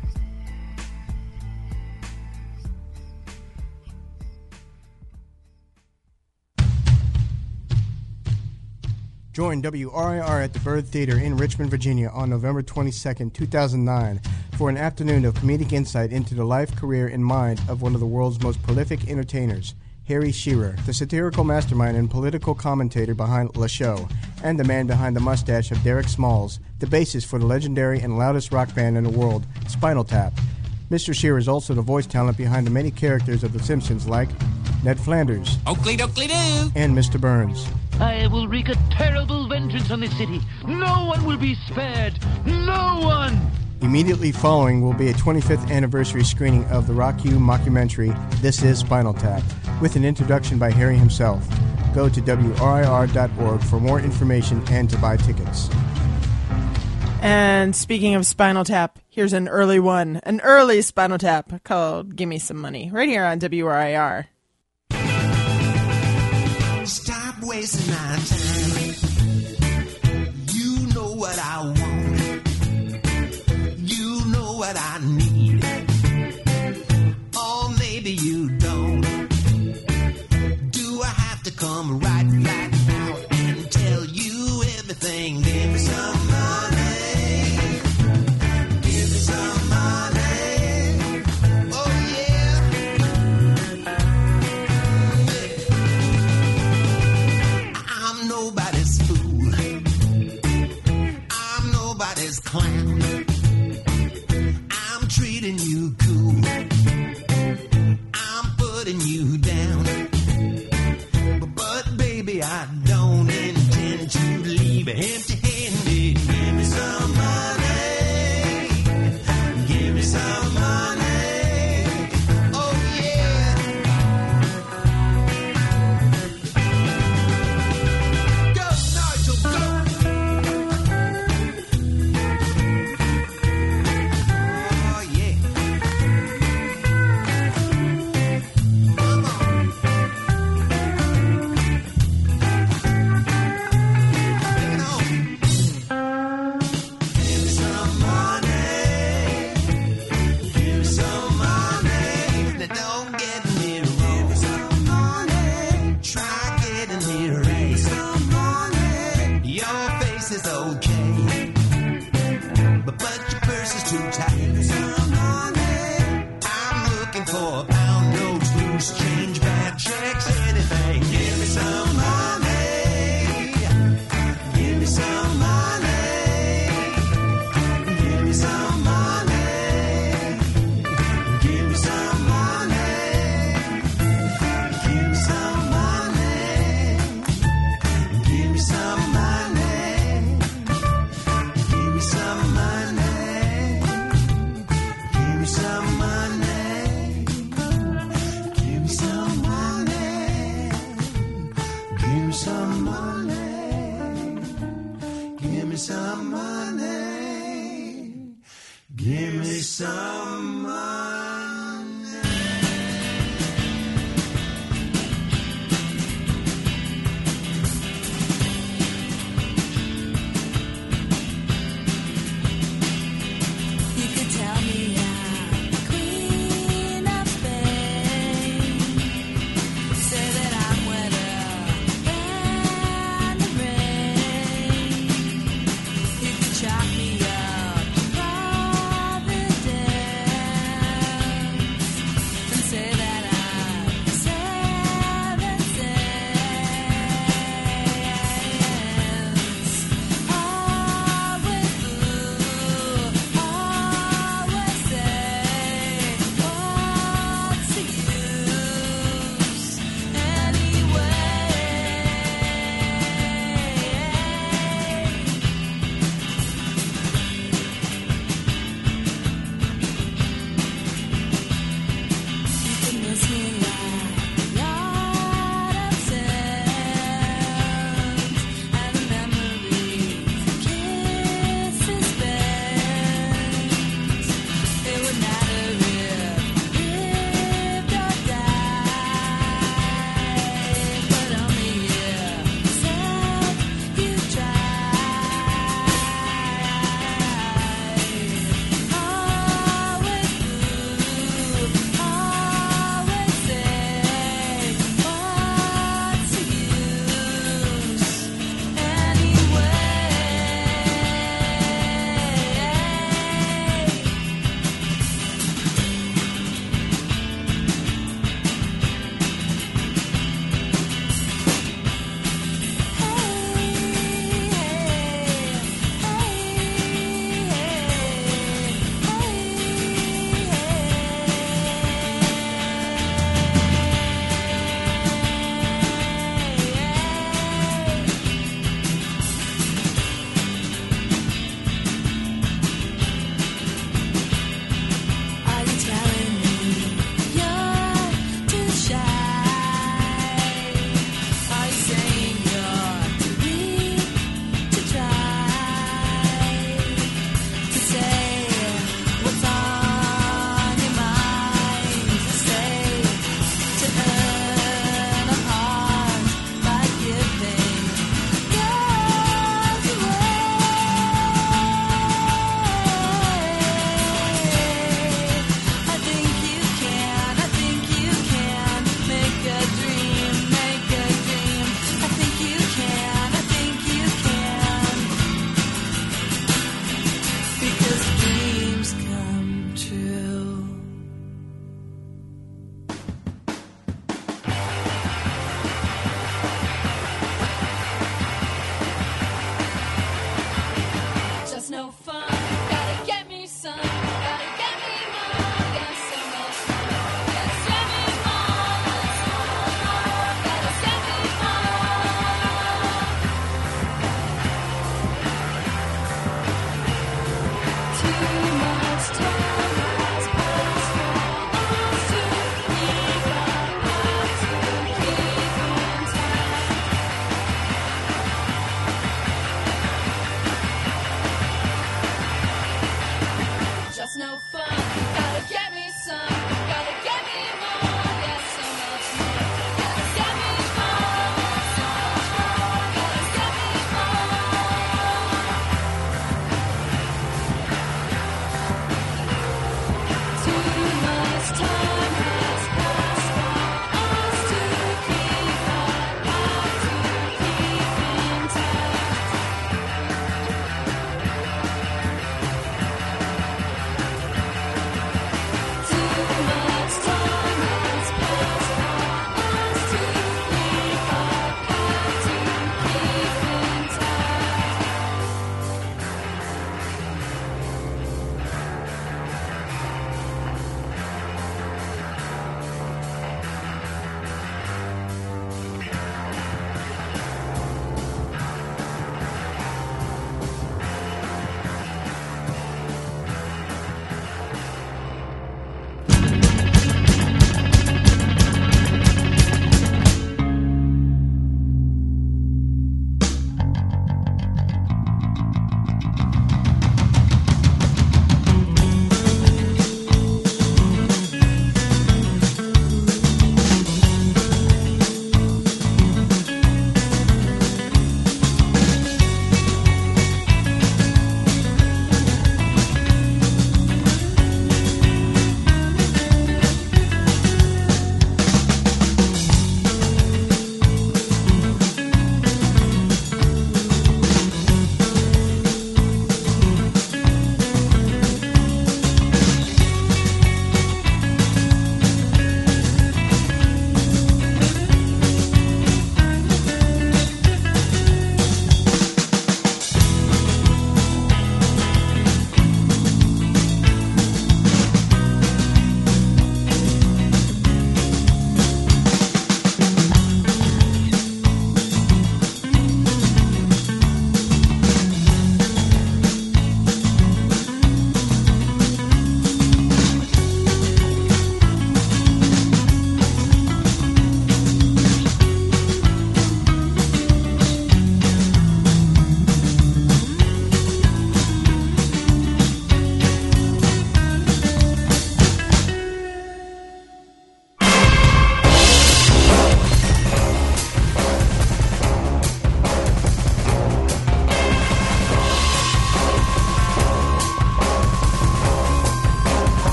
Speaker 17: Join W R I R at the Bird Theater in Richmond, Virginia on November twenty-second, two thousand nine for an afternoon of comedic insight into the life, career, and mind of one of the world's most prolific entertainers, Harry Shearer, the satirical mastermind and political commentator behind Le Show, and the man behind the mustache of Derek Smalls, the bassist for the legendary and loudest rock band in the world, Spinal Tap. Mister Shearer is also the voice talent behind the many characters of The Simpsons like Ned Flanders,
Speaker 18: Oakley dokley doo,
Speaker 17: and Mister Burns.
Speaker 19: I will wreak a terrible vengeance on this city. No one will be spared. No one!
Speaker 17: Immediately following will be a twenty-fifth anniversary screening of the Rock U mockumentary, This Is Spinal Tap, with an introduction by Harry himself. Go to W R I R dot org for more information and to buy tickets.
Speaker 1: And speaking of Spinal Tap, here's an early one, an early Spinal Tap called Gimme Some Money, right here on W R I R.
Speaker 11: Stop wasting my time. You know what I want. You know what I need. Or maybe you don't. Do
Speaker 18: clown. I'm treating you cool. I'm putting you down. But, but baby, I don't intend to leave empty-handed. Give me some money. Give me some money. Oh yeah. Go, Nigel, go. Oh yeah. Come on. Bring it on. Give me some money. Give me some money. Now don't get me wrong. Give me some money. Try getting me right. Give me some money. Your face is okay, but but your purse is too tight. Give me some money. I'm looking for a pound notes, loose change, bad checks, anything. Give me some money. Give me some money. Give me some money. Give me some money. Give me some money. Give me some money. Give me some money. Give me some money. Give me some money. Give me some money. Give me some money. Give me some money.
Speaker 11: You could tell me I'm the queen of Spain. Say that I'm wetter than the rain. You could chalk me up to Providence.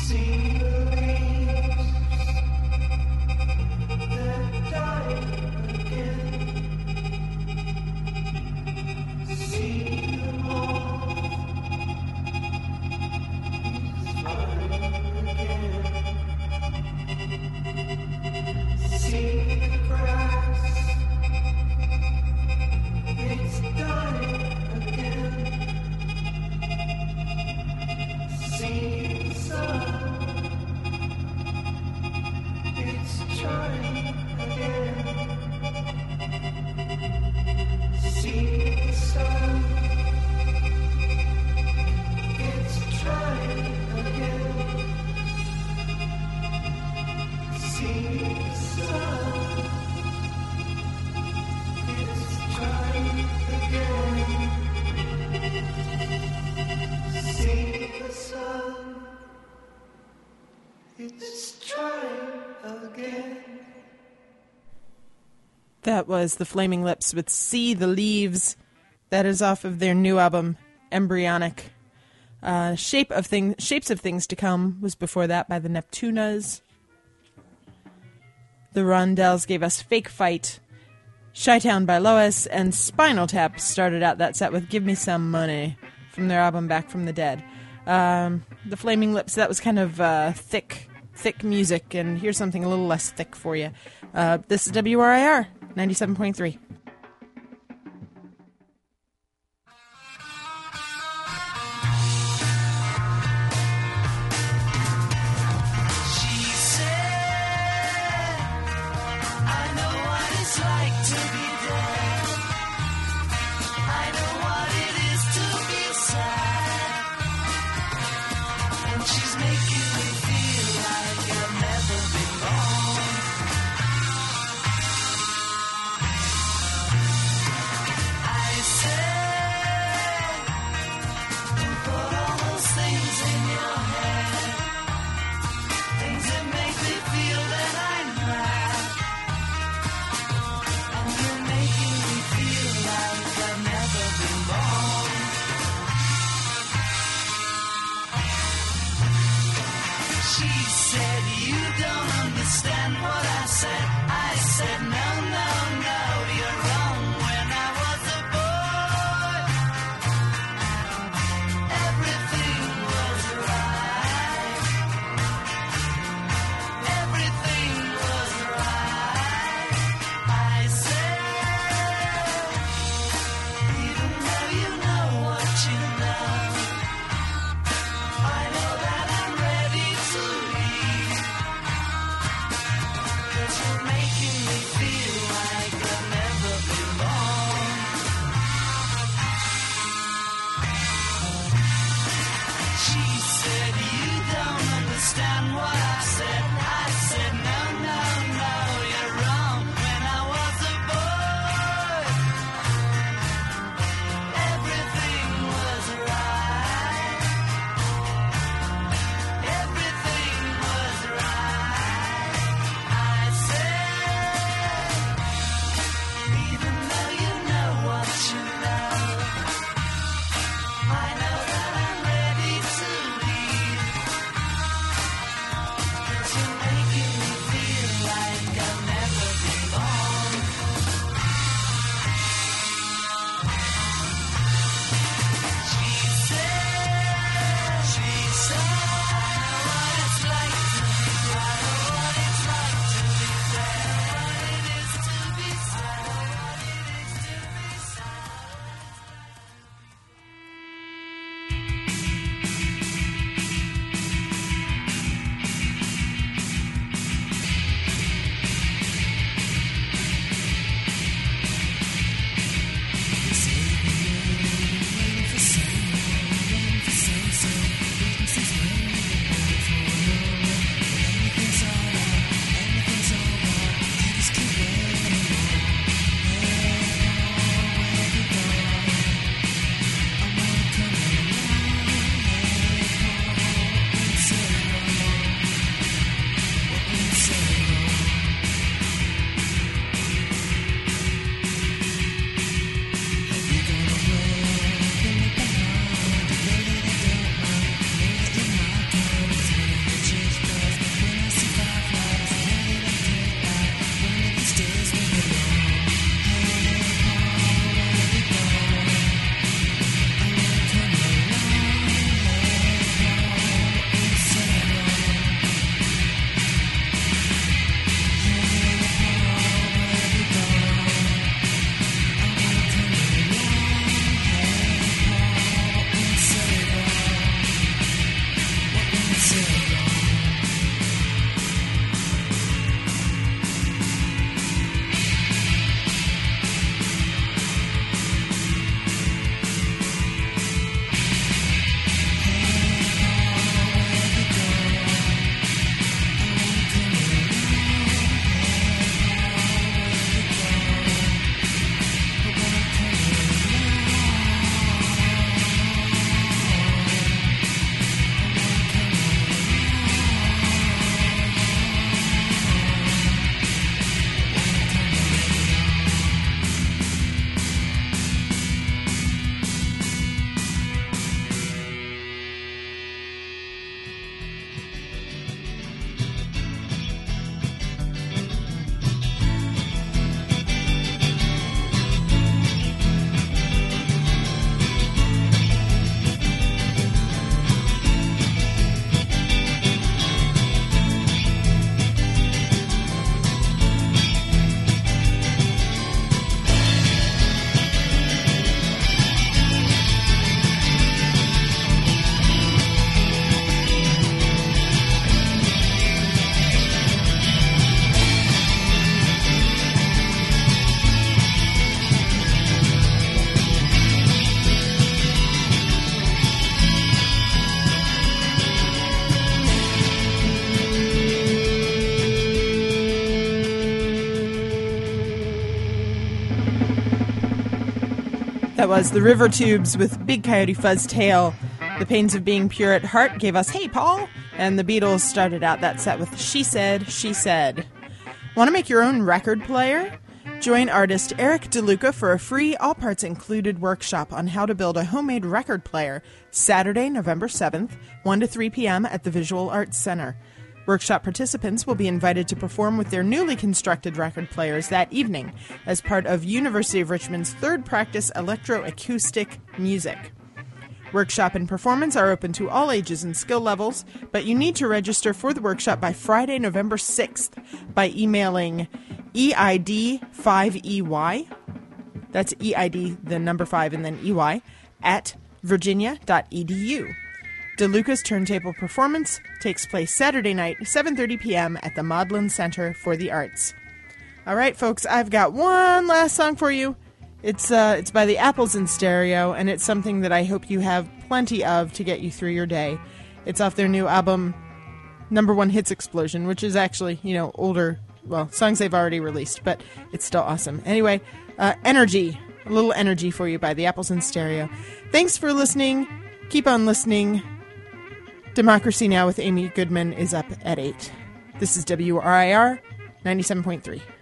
Speaker 1: That was The Flaming Lips with See the Leaves. That is off of their new album, Embryonic. Uh, Shape of Thing, Shapes of Things to Come was before that by the Neptunas. The Rondells gave us Fake Fight. Chi-Town by Lois and Spinal Tap started out that set with Give Me Some Money from their album Back from the Dead. Um, the Flaming Lips, that was kind of uh, thick, thick music, and here's something a little less thick for you. Uh, this is W R I R, ninety-seven point three.
Speaker 18: Making me feel
Speaker 1: That was the River Tubes with Big Coyote Fuzztail. The Pains of Being Pure at Heart gave us Hey Paul, and the Beatles started out that set with She Said, She Said. Want to make your own record player? Join artist Eric DeLuca for a free, all-parts-included workshop on how to build a homemade record player, Saturday, November seventh, one to three p.m. at the Visual Arts Center. Workshop participants will be invited to perform with their newly constructed record players that evening as part of University of Richmond's third practice electroacoustic music. Workshop and performance are open to all ages and skill levels, but you need to register for the workshop by Friday, November sixth by emailing E I D five E Y, that's E I D, the number five, and then E Y, at virginia dot e d u. DeLuca's turntable performance takes place Saturday night, seven thirty p.m. at the Maudlin Center for the Arts. All right, folks, I've got one last song for you. It's uh, it's by the Apples in Stereo, and it's something that I hope you have plenty of to get you through your day. It's off their new album, Number One Hits Explosion, which is actually, you know, older, well, songs they've already released, but it's still awesome. Anyway, uh, Energy, a little energy for you by the Apples in Stereo. Thanks for listening. Keep on listening. Democracy Now! With Amy Goodman is up at eight. This is W R I R ninety-seven point three.